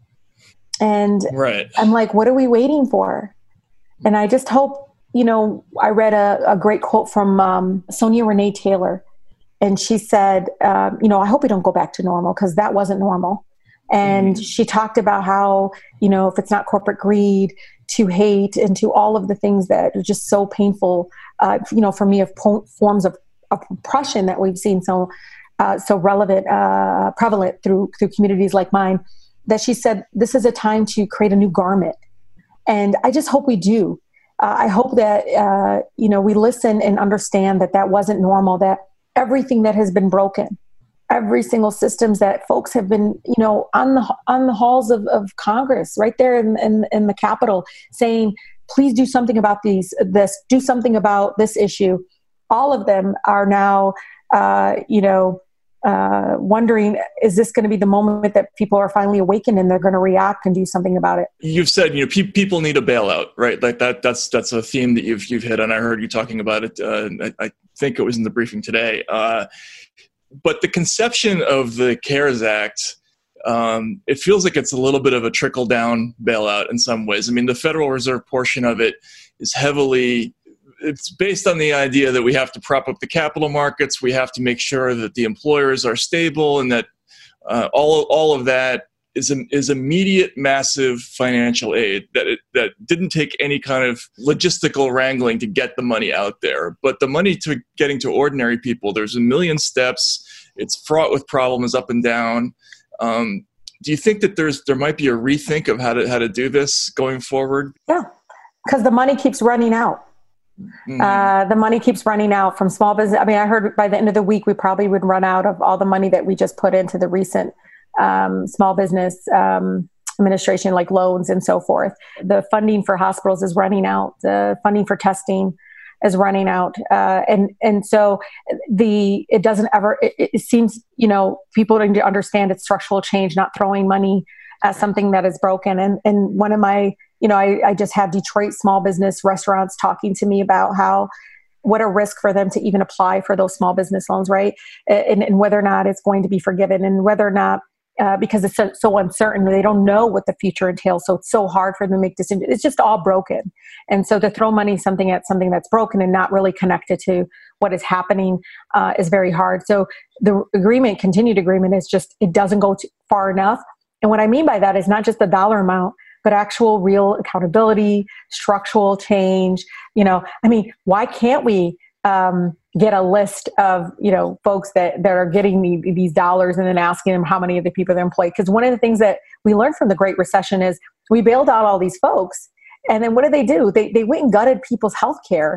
And right. I'm like, what are we waiting for? And I just hope, you know, I read a, a great quote from um, Sonia Renee Taylor. And she said, um, you know, I hope we don't go back to normal because that wasn't normal. And mm-hmm. she talked about how, you know, if it's not corporate greed, to hate, and to all of the things that are just so painful, uh, you know, for me, of po- forms of, of oppression that we've seen so uh, so relevant, uh, prevalent through through communities like mine, that she said, this is a time to create a new garment. And I just hope we do. Uh, I hope that, uh, you know, we listen and understand that that wasn't normal, that everything that has been broken, every single systems that folks have been, you know, on the on the halls of, of Congress, right there in, in, in the Capitol, saying, please do something about these, this, do something about this issue. All of them are now, uh, you know, uh, wondering, is this going to be the moment that people are finally awakened and they're going to react and do something about it? You've said, you know, pe- people need a bailout, right? Like that, that's, that's a theme that you've, you've hit on. I heard you talking about it. Uh, I, I think it was in the briefing today. Uh, but the conception of the CARES Act, um, it feels like it's a little bit of a trickle down bailout in some ways. I mean, the Federal Reserve portion of it is heavily, it's based on the idea that we have to prop up the capital markets. We have to make sure that the employers are stable, and that uh, all all of that is is immediate, massive financial aid that it, that didn't take any kind of logistical wrangling to get the money out there. But the money to getting to ordinary people, there's a million steps. It's fraught with problems up and down. Um, do you think that there's there might be a rethink of how to how to do this going forward? Yeah, because the money keeps running out. Mm-hmm. Uh, the money keeps running out from small business. I mean, I heard by the end of the week, we probably would run out of all the money that we just put into the recent um, small business um, administration, like loans and so forth. The funding for hospitals is running out. The funding for testing is running out. Uh, and, and so the, it doesn't ever, it, it seems, you know, people need to understand it's structural change, not throwing money at something that is broken. And, and one of my, you know, I, I just had Detroit small business restaurants talking to me about how, what a risk for them to even apply for those small business loans, right? And, and whether or not it's going to be forgiven, and whether or not, uh, because it's so, so uncertain, they don't know what the future entails. So it's so hard for them to make decisions. It's just all broken. And so to throw money something at something that's broken and not really connected to what is happening uh, is very hard. So the agreement, continued agreement, is just, it doesn't go too far enough. And what I mean by that is not just the dollar amount, but actual real accountability, structural change. You know, I mean, why can't we um, get a list of, you know, folks that, that are getting the, these dollars and then asking them how many of the people they're employed? Because one of the things that we learned from the Great Recession is we bailed out all these folks. And then what did they do? They they went and gutted people's health care.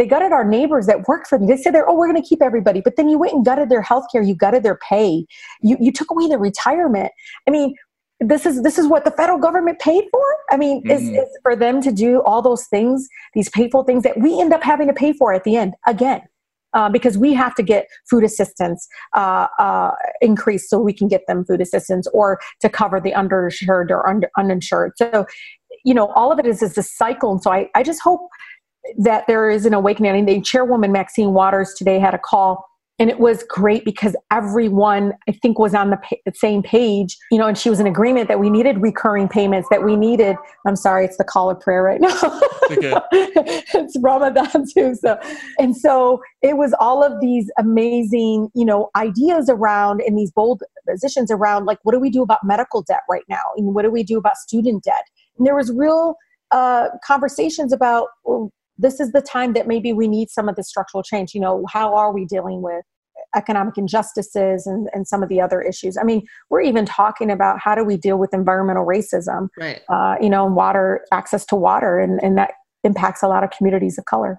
They gutted our neighbors that worked for them. They said, they're, oh, we're going to keep everybody. But then you went and gutted their health care. You gutted their pay. You, you took away their retirement. I mean, this is this is what the federal government paid for? I mean, mm-hmm. is, is for them to do all those things, these painful things that we end up having to pay for at the end again. Uh, because we have to get food assistance uh, uh, increased so we can get them food assistance or to cover the underinsured or under, uninsured. So, you know, all of it is, is a cycle. And so I, I just hope that there is an awakening. I mean, the chairwoman, Maxine Waters, today had a call, and it was great because everyone, I think, was on the pa- same page, you know, and she was in agreement that we needed recurring payments, that we needed, I'm sorry, it's the call of prayer right now. Okay. It's Ramadan too. So, and so it was all of these amazing, you know, ideas around and these bold positions around, like, what do we do about medical debt right now? And what do we do about student debt? And there was real uh, conversations about, well, this is the time that maybe we need some of the structural change. You know, how are we dealing with economic injustices and, and some of the other issues? I mean, we're even talking about how do we deal with environmental racism, right? Uh, you know, water, access to water, and, and that impacts a lot of communities of color.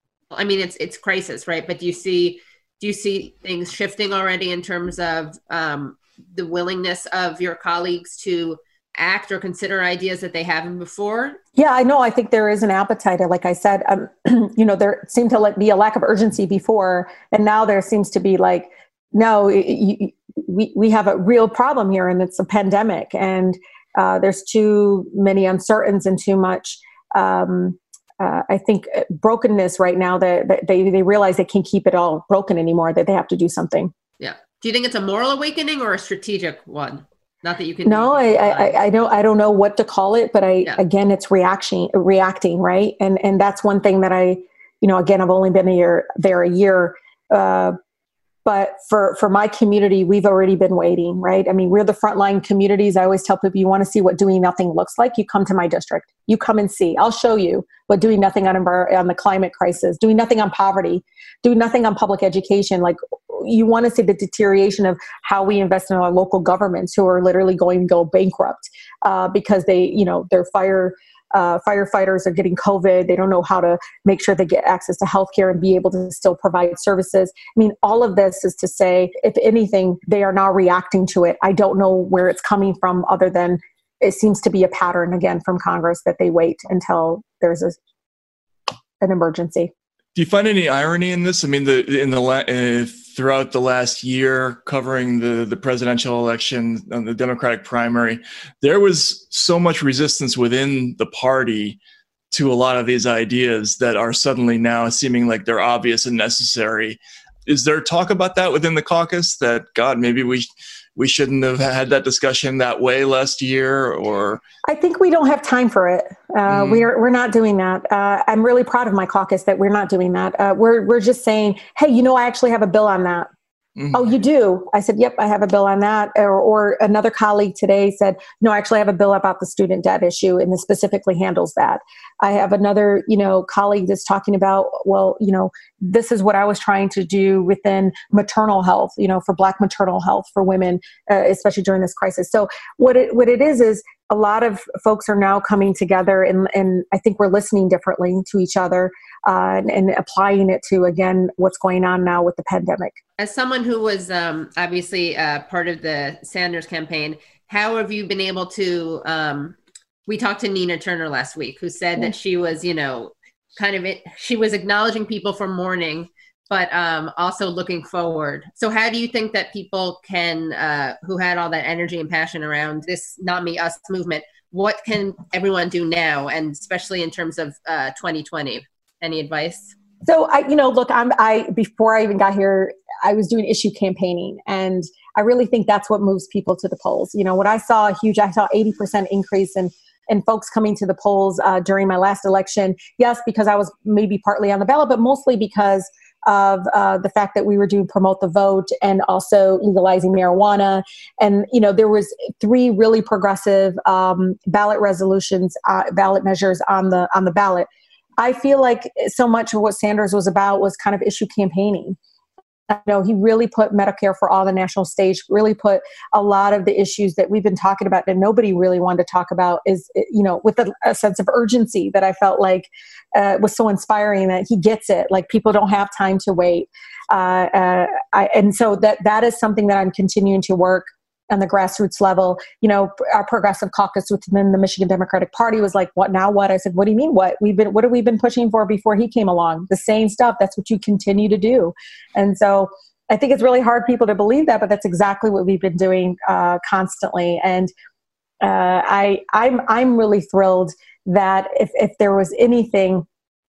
I mean, it's it's crisis, right? But do you see do you see things shifting already in terms of um, the willingness of your colleagues to act or consider ideas that they haven't before? Yeah, I know. I think there is an appetite. Like I said, um, you know, there seemed to be a lack of urgency before, and now there seems to be like, no, you, we we have a real problem here, and it's a pandemic, and uh, there's too many uncertainties and too much. Um, uh, I think brokenness right now. That, that they they realize they can't keep it all broken anymore. That they have to do something. Yeah. Do you think it's a moral awakening or a strategic one? Not that you can. No, I, I, I don't, I don't know what to call it, but I, yeah. again, it's reaction, reacting. Right. And, and that's one thing that I, you know, again, I've only been here, there a year, uh, but for, for my community, we've already been waiting, right? I mean, we're the frontline communities. I always tell people, you want to see what doing nothing looks like, you come to my district, you come and see, I'll show you what doing nothing on, on the climate crisis, doing nothing on poverty, doing nothing on public education. Like, you want to see the deterioration of how we invest in our local governments who are literally going to go bankrupt uh, because they, you know, their fire uh, firefighters are getting COVID. They don't know how to make sure they get access to healthcare and be able to still provide services. I mean, all of this is to say, if anything, they are now reacting to it. I don't know where it's coming from other than it seems to be a pattern again from Congress that they wait until there's a, an emergency. Do you find any irony in this? I mean, the in the la- uh, throughout the last year covering the, the presidential election and the Democratic primary, there was so much resistance within the party to a lot of these ideas that are suddenly now seeming like they're obvious and necessary. Is there talk about that within the caucus that, God, maybe we we shouldn't have had that discussion that way last year? Or I think we don't have time for it. Uh, mm. We're we're not doing that. Uh, I'm really proud of my caucus that we're not doing that. Uh, we're we're just saying, hey, you know, I actually have a bill on that. Mm-hmm. Oh, you do? I said, yep, I have a bill on that. Or, or another colleague today said, no, I actually have a bill about the student debt issue, and it specifically handles that. I have another, you know, colleague that's talking about, well, you know, this is what I was trying to do within maternal health, you know, for Black maternal health for women, uh, especially during this crisis. So what it what it is is a lot of folks are now coming together, and, and I think we're listening differently to each other uh, and, and applying it to, again, what's going on now with the pandemic. As someone who was um, obviously uh, part of the Sanders campaign, how have you been able to, um, we talked to Nina Turner last week, who said yeah. that she was, you know, kind of, it, she was acknowledging people for mourning, but um, also looking forward. So how do you think that people can, uh, who had all that energy and passion around this Not Me, Us movement, what can everyone do now? And especially in terms of uh, twenty twenty, any advice? So I, you know, look, I'm, I, before I even got here, I was doing issue campaigning, and I really think that's what moves people to the polls. You know, when I saw a huge, I saw eighty percent increase in, in folks coming to the polls uh, during my last election. Yes, because I was maybe partly on the ballot, but mostly because of uh, the fact that we were doing Promote the Vote and also legalizing marijuana. And, you know, there was three really progressive um, ballot resolutions, uh, ballot measures on the on the ballot. I feel like so much of what Sanders was about was kind of issue campaigning. I know he really put Medicare for all on the national stage, really put a lot of the issues that we've been talking about that nobody really wanted to talk about is, you know, with a, a sense of urgency that I felt like uh, was so inspiring that he gets it. Like people don't have time to wait. Uh, uh, I, and so that that is something that I'm continuing to work on the grassroots level. You know, our progressive caucus within the Michigan Democratic Party was like, what now what? I said, what do you mean what? We've been, what have we been pushing for before he came along? The same stuff. That's what you continue to do. And so I think it's really hard for people to believe that, but that's exactly what we've been doing uh, constantly. And uh, I, I'm, I'm really thrilled that if, if there was anything,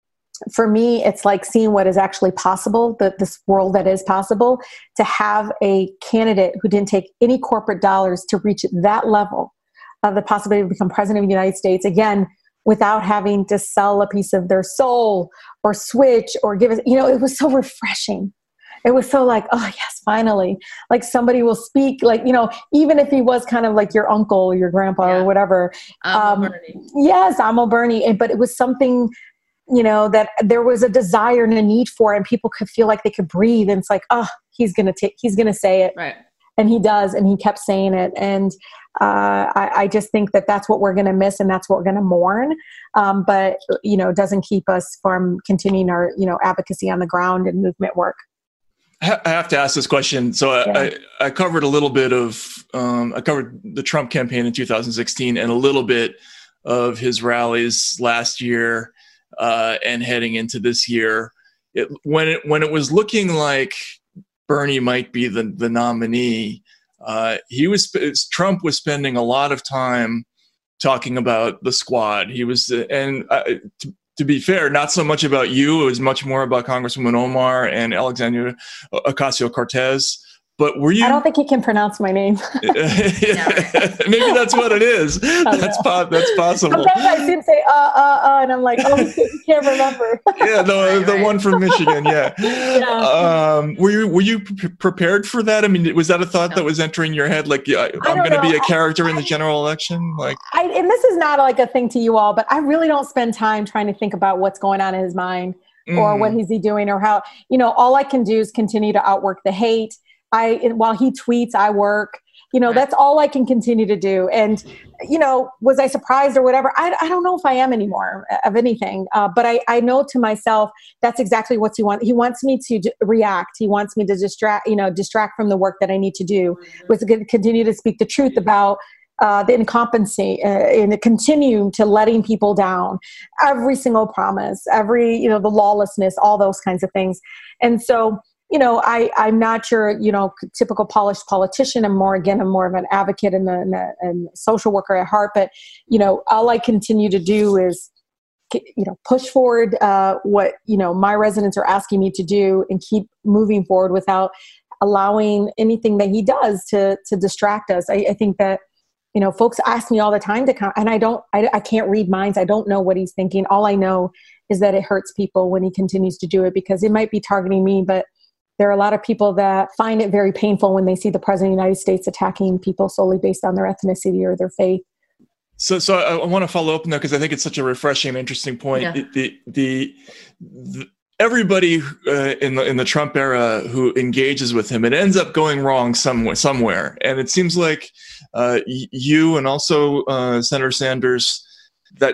for me, it's like seeing what is actually possible, that this world that is possible, to have a candidate who didn't take any corporate dollars to reach that level of the possibility to become president of the United States, again, without having to sell a piece of their soul or switch or give us, you know, it was so refreshing. It was so like, oh yes, finally, like somebody will speak, like, you know, even if he was kind of like your uncle or your grandpa yeah. or whatever. Um, Bernie. Yes, Amo Bernie. But it was something, you know, that there was a desire and a need for, and people could feel like they could breathe. And it's like, oh, he's going to take, he's going to say it. Right. And he does. And he kept saying it. And uh, I, I just think that that's what we're going to miss. And that's what we're going to mourn. Um, but, you know, it doesn't keep us from continuing our, you know, advocacy on the ground and movement work. I have to ask this question. So I, Yeah. I, I covered a little bit of, um, I covered the Trump campaign in two thousand sixteen and a little bit of his rallies last year. Uh, and heading into this year, it, when it when it was looking like Bernie might be the the nominee, uh, he was Trump was spending a lot of time talking about the squad. He was, and uh, to, to be fair, not so much about you. It was much more about Congresswoman Omar and Alexandria Ocasio-Cortez. But were you? I don't think he can pronounce my name. Maybe that's what it is. That's po- that's possible. Sometimes I see him say uh uh uh, and I'm like, oh, he can't remember. Yeah, the right, the right. one from Michigan. Yeah. yeah. Um, were you were you pre- prepared for that? I mean, was that a thought no. that was entering your head? Like, yeah, I'm going to be a character I, in the general election. Like, I, and this is not like a thing to you all, but I really don't spend time trying to think about what's going on in his mind mm. or what is he doing or how. You know, all I can do is continue to outwork the hate. I, while he tweets, I work, you know, that's all I can continue to do. And, you know, was I surprised or whatever? I, I don't know if I am anymore of anything. Uh, but I, I know to myself, that's exactly what he wants. He wants me to d- react. He wants me to distract, you know, distract from the work that I need to do, was to continue to speak the truth about uh, the incompetency uh, and continue to letting people down, every single promise, every, you know, the lawlessness, all those kinds of things. And so, you know, I, I'm not your, you know, typical polished politician. I'm more, again, I'm more of an advocate and a, and a, and a social worker at heart. But, you know, all I continue to do is, you know, push forward uh, what, you know, my residents are asking me to do and keep moving forward without allowing anything that he does to to distract us. I, I think that, you know, folks ask me all the time to come, and I don't, I, I can't read minds. I don't know what he's thinking. All I know is that it hurts people when he continues to do it, because it might be targeting me, but there are a lot of people that find it very painful when they see the president of the United States attacking people solely based on their ethnicity or their faith. So, so I, I want to follow up on that because I think it's such a refreshing and interesting point. Yeah. The, the, the everybody uh, in the in the Trump era who engages with him, it ends up going wrong somewhere. Somewhere, and it seems like uh, you and also uh, Senator Sanders, that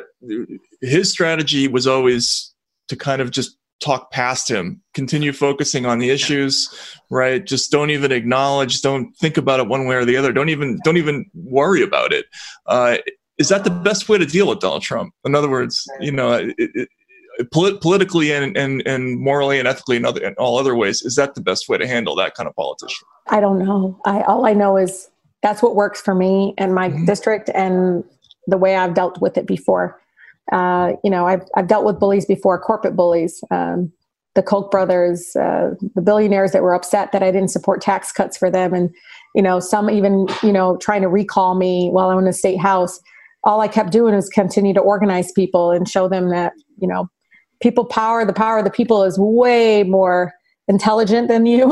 his strategy was always to kind of just talk past him, continue focusing on the issues, right? Just don't even acknowledge, don't think about it one way or the other. Don't even, don't even worry about it. Uh, is that the best way to deal with Donald Trump? In other words, you know, it, it, polit- politically and, and, and morally and ethically and, other, in all other ways, is that the best way to handle that kind of politician? I don't know. I, all I know is that's what works for me and my mm-hmm. district and the way I've dealt with it before. Uh, you know, I've, I've dealt with bullies before, corporate bullies, um, the Koch brothers, uh, the billionaires that were upset that I didn't support tax cuts for them. And, you know, some even, you know, trying to recall me while I'm in the state house. All I kept doing was continue to organize people and show them that, you know, people power, the power of the people is way more intelligent than you,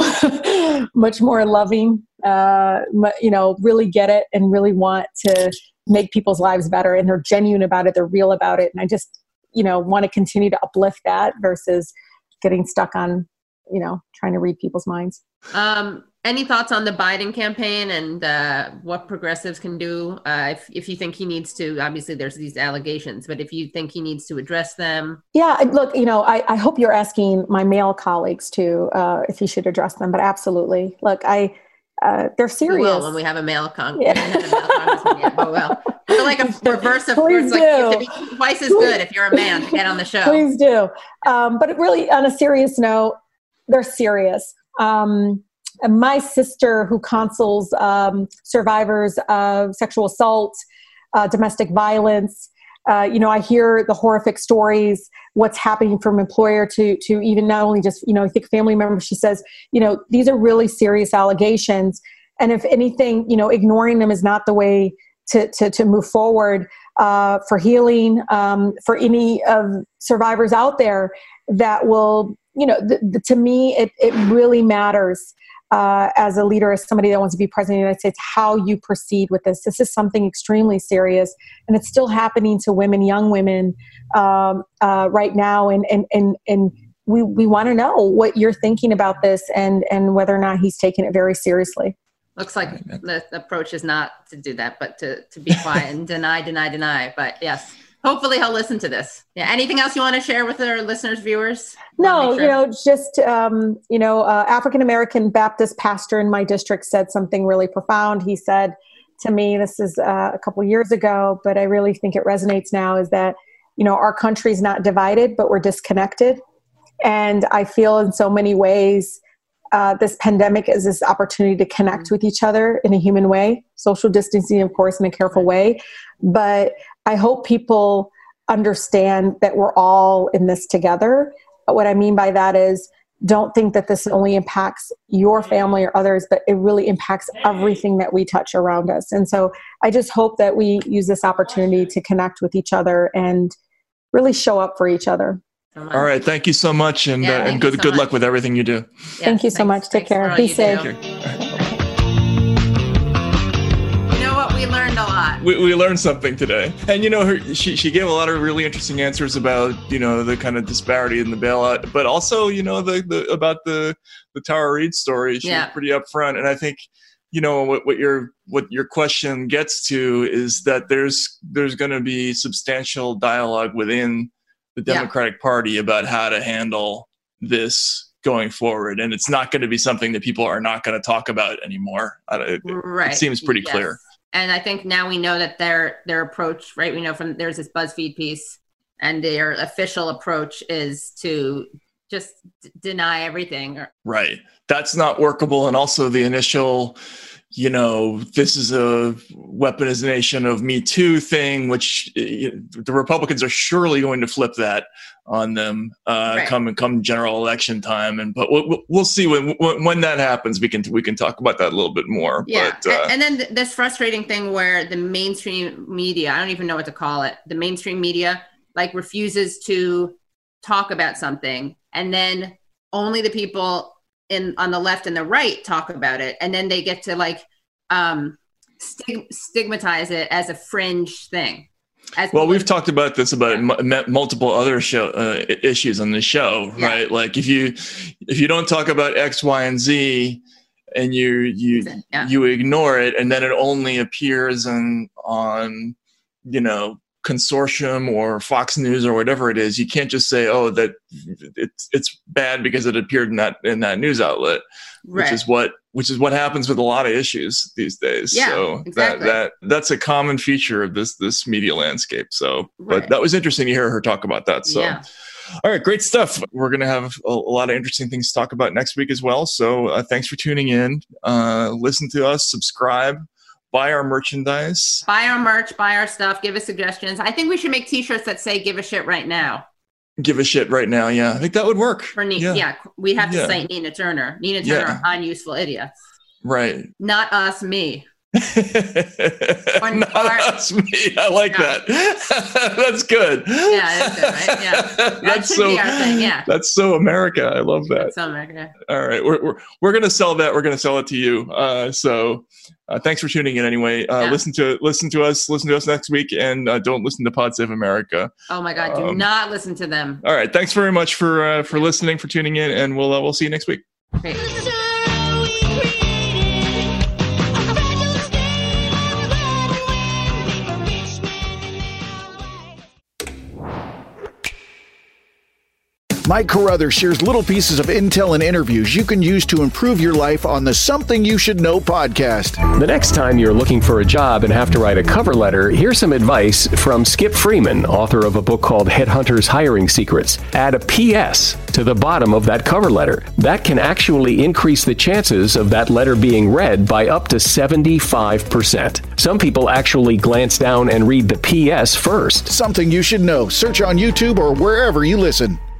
much more loving, uh, you know, really get it and really want to make people's lives better, and they're genuine about it. They're real about it. And I just, you know, want to continue to uplift that versus getting stuck on you know, trying to read people's minds. Um, any thoughts on the Biden campaign and uh, what progressives can do? Uh, if, if you think he needs to, obviously there's these allegations, but if you think he needs to address them. Yeah, look, you know, I, I hope you're asking my male colleagues too, uh, if he should address them, but absolutely. Look, I, uh, they're serious. We will when we have a male congressman. Yeah. Oh, well. I feel like a reverse of Please like, do. you have to be twice as good if you're a man to get on the show. Please do. Um, but really, on a serious note, they're serious. Um, my sister, who counsels um, survivors of sexual assault, uh, domestic violence, uh, you know, I hear the horrific stories, what's happening from employer to to even not only just, you know, I think family members. She says, you know, these are really serious allegations. And if anything, you know, ignoring them is not the way to to, to move forward uh, for healing, um, for any of survivors out there that will, you know, th- th- to me, it, it really matters uh, as a leader, as somebody that wants to be president of the United States, how you proceed with this. This is something extremely serious, and it's still happening to women, young women um, uh, right now. And, and, and, and we, we want to know what you're thinking about this and, and whether or not he's taking it very seriously. Looks like the approach is not to do that, but to, to be quiet and deny, deny, deny. But yes, hopefully he'll listen to this. Yeah. Anything else you want to share with our listeners, viewers? No, sure? you know, just, um, you know, uh, African-American Baptist pastor in my district said something really profound. He said to me, this is uh, a couple years ago, but I really think it resonates now, is that, you know, our country's not divided, but we're disconnected. And I feel in so many ways, Uh, this pandemic is this opportunity to connect with each other in a human way, social distancing, of course, in a careful way. But I hope people understand that we're all in this together. But what I mean by that is, don't think that this only impacts your family or others, but it really impacts everything that we touch around us. And so I just hope that we use this opportunity to connect with each other and really show up for each other. All right. Thank you so much. And, yeah, uh, and good, so good much. luck with everything you do. Yeah, thank you so thanks, much. Take care. Be safe. You know what? We learned a lot. We, we learned something today. And, you know, her, she, she gave a lot of really interesting answers about, you know, the kind of disparity in the bailout, but also, you know, the, the about the, the Tara Reade story. She yeah. was pretty upfront. And I think, you know, what, what your what your question gets to is that there's there's going to be substantial dialogue within the Democratic yeah. Party about how to handle this going forward. And it's not going to be something that people are not going to talk about anymore. It, right. it seems pretty yes. clear. And I think now we know that their their approach, right? We know from there's this BuzzFeed piece, and their official approach is to just d- deny everything. Right. That's not workable. And also the initial, you know, this is a weaponization of Me Too thing, which uh, the Republicans are surely going to flip that on them uh, right. come come general election time. And but we'll, we'll see when when that happens. We can we can talk about that a little bit more. Yeah, but, uh, and then th- this frustrating thing where the mainstream media, I don't even know what to call it, the mainstream media like refuses to talk about something, and then only the people in on the left and the right talk about it, and then they get to like um stig- stigmatize it as a fringe thing. As well, we've talked about this about m- multiple other show uh, issues on the show, yeah. right? Like if you if you don't talk about X, Y, and Z, and you you yeah. you ignore it, and then it only appears on on you know Consortium or Fox News or whatever it is, you can't just say, oh, that it's it's bad because it appeared in that in that news outlet, right. which is what which is what happens with a lot of issues these days. Yeah, so exactly. that that that's a common feature of this this media landscape. So, right. but that was interesting to hear her talk about that. So, yeah. all right, great stuff. We're gonna have a, a lot of interesting things to talk about next week as well. So, uh, thanks for tuning in. Uh, listen to us, subscribe. Buy our merchandise. Buy our merch, buy our stuff, give us suggestions. I think we should make t-shirts that say give a shit right now. Give a shit right now. Yeah, I think that would work. For Nina, yeah. yeah, we have to yeah. say Nina Turner. Nina Turner yeah. on Useful Idiots. Right. Not us, me. or, Not or, us, me. I like no. that. That's good. Yeah, that's good, right? Yeah, that that's should so, be our thing. Yeah, that's so America. I love that. That's so America. All right, we're we're, we're gonna sell that. We're gonna sell it to you. Uh, so, uh, thanks for tuning in. Anyway, uh, Yeah. listen to listen to us. Listen to us next week, and uh, don't listen to Pod Save America. Oh my God, do Um, not listen to them. All right, thanks very much for uh, for listening, for tuning in, and we'll uh, we'll see you next week. Great. Mike Carruthers shares little pieces of intel and interviews you can use to improve your life on the Something You Should Know podcast. The next time you're looking for a job and have to write a cover letter, here's some advice from Skip Freeman, author of a book called Headhunters Hiring Secrets. Add a P S to the bottom of that cover letter. That can actually increase the chances of that letter being read by up to seventy-five percent. Some people actually glance down and read the P S first. Something You Should Know. Search on YouTube or wherever you listen.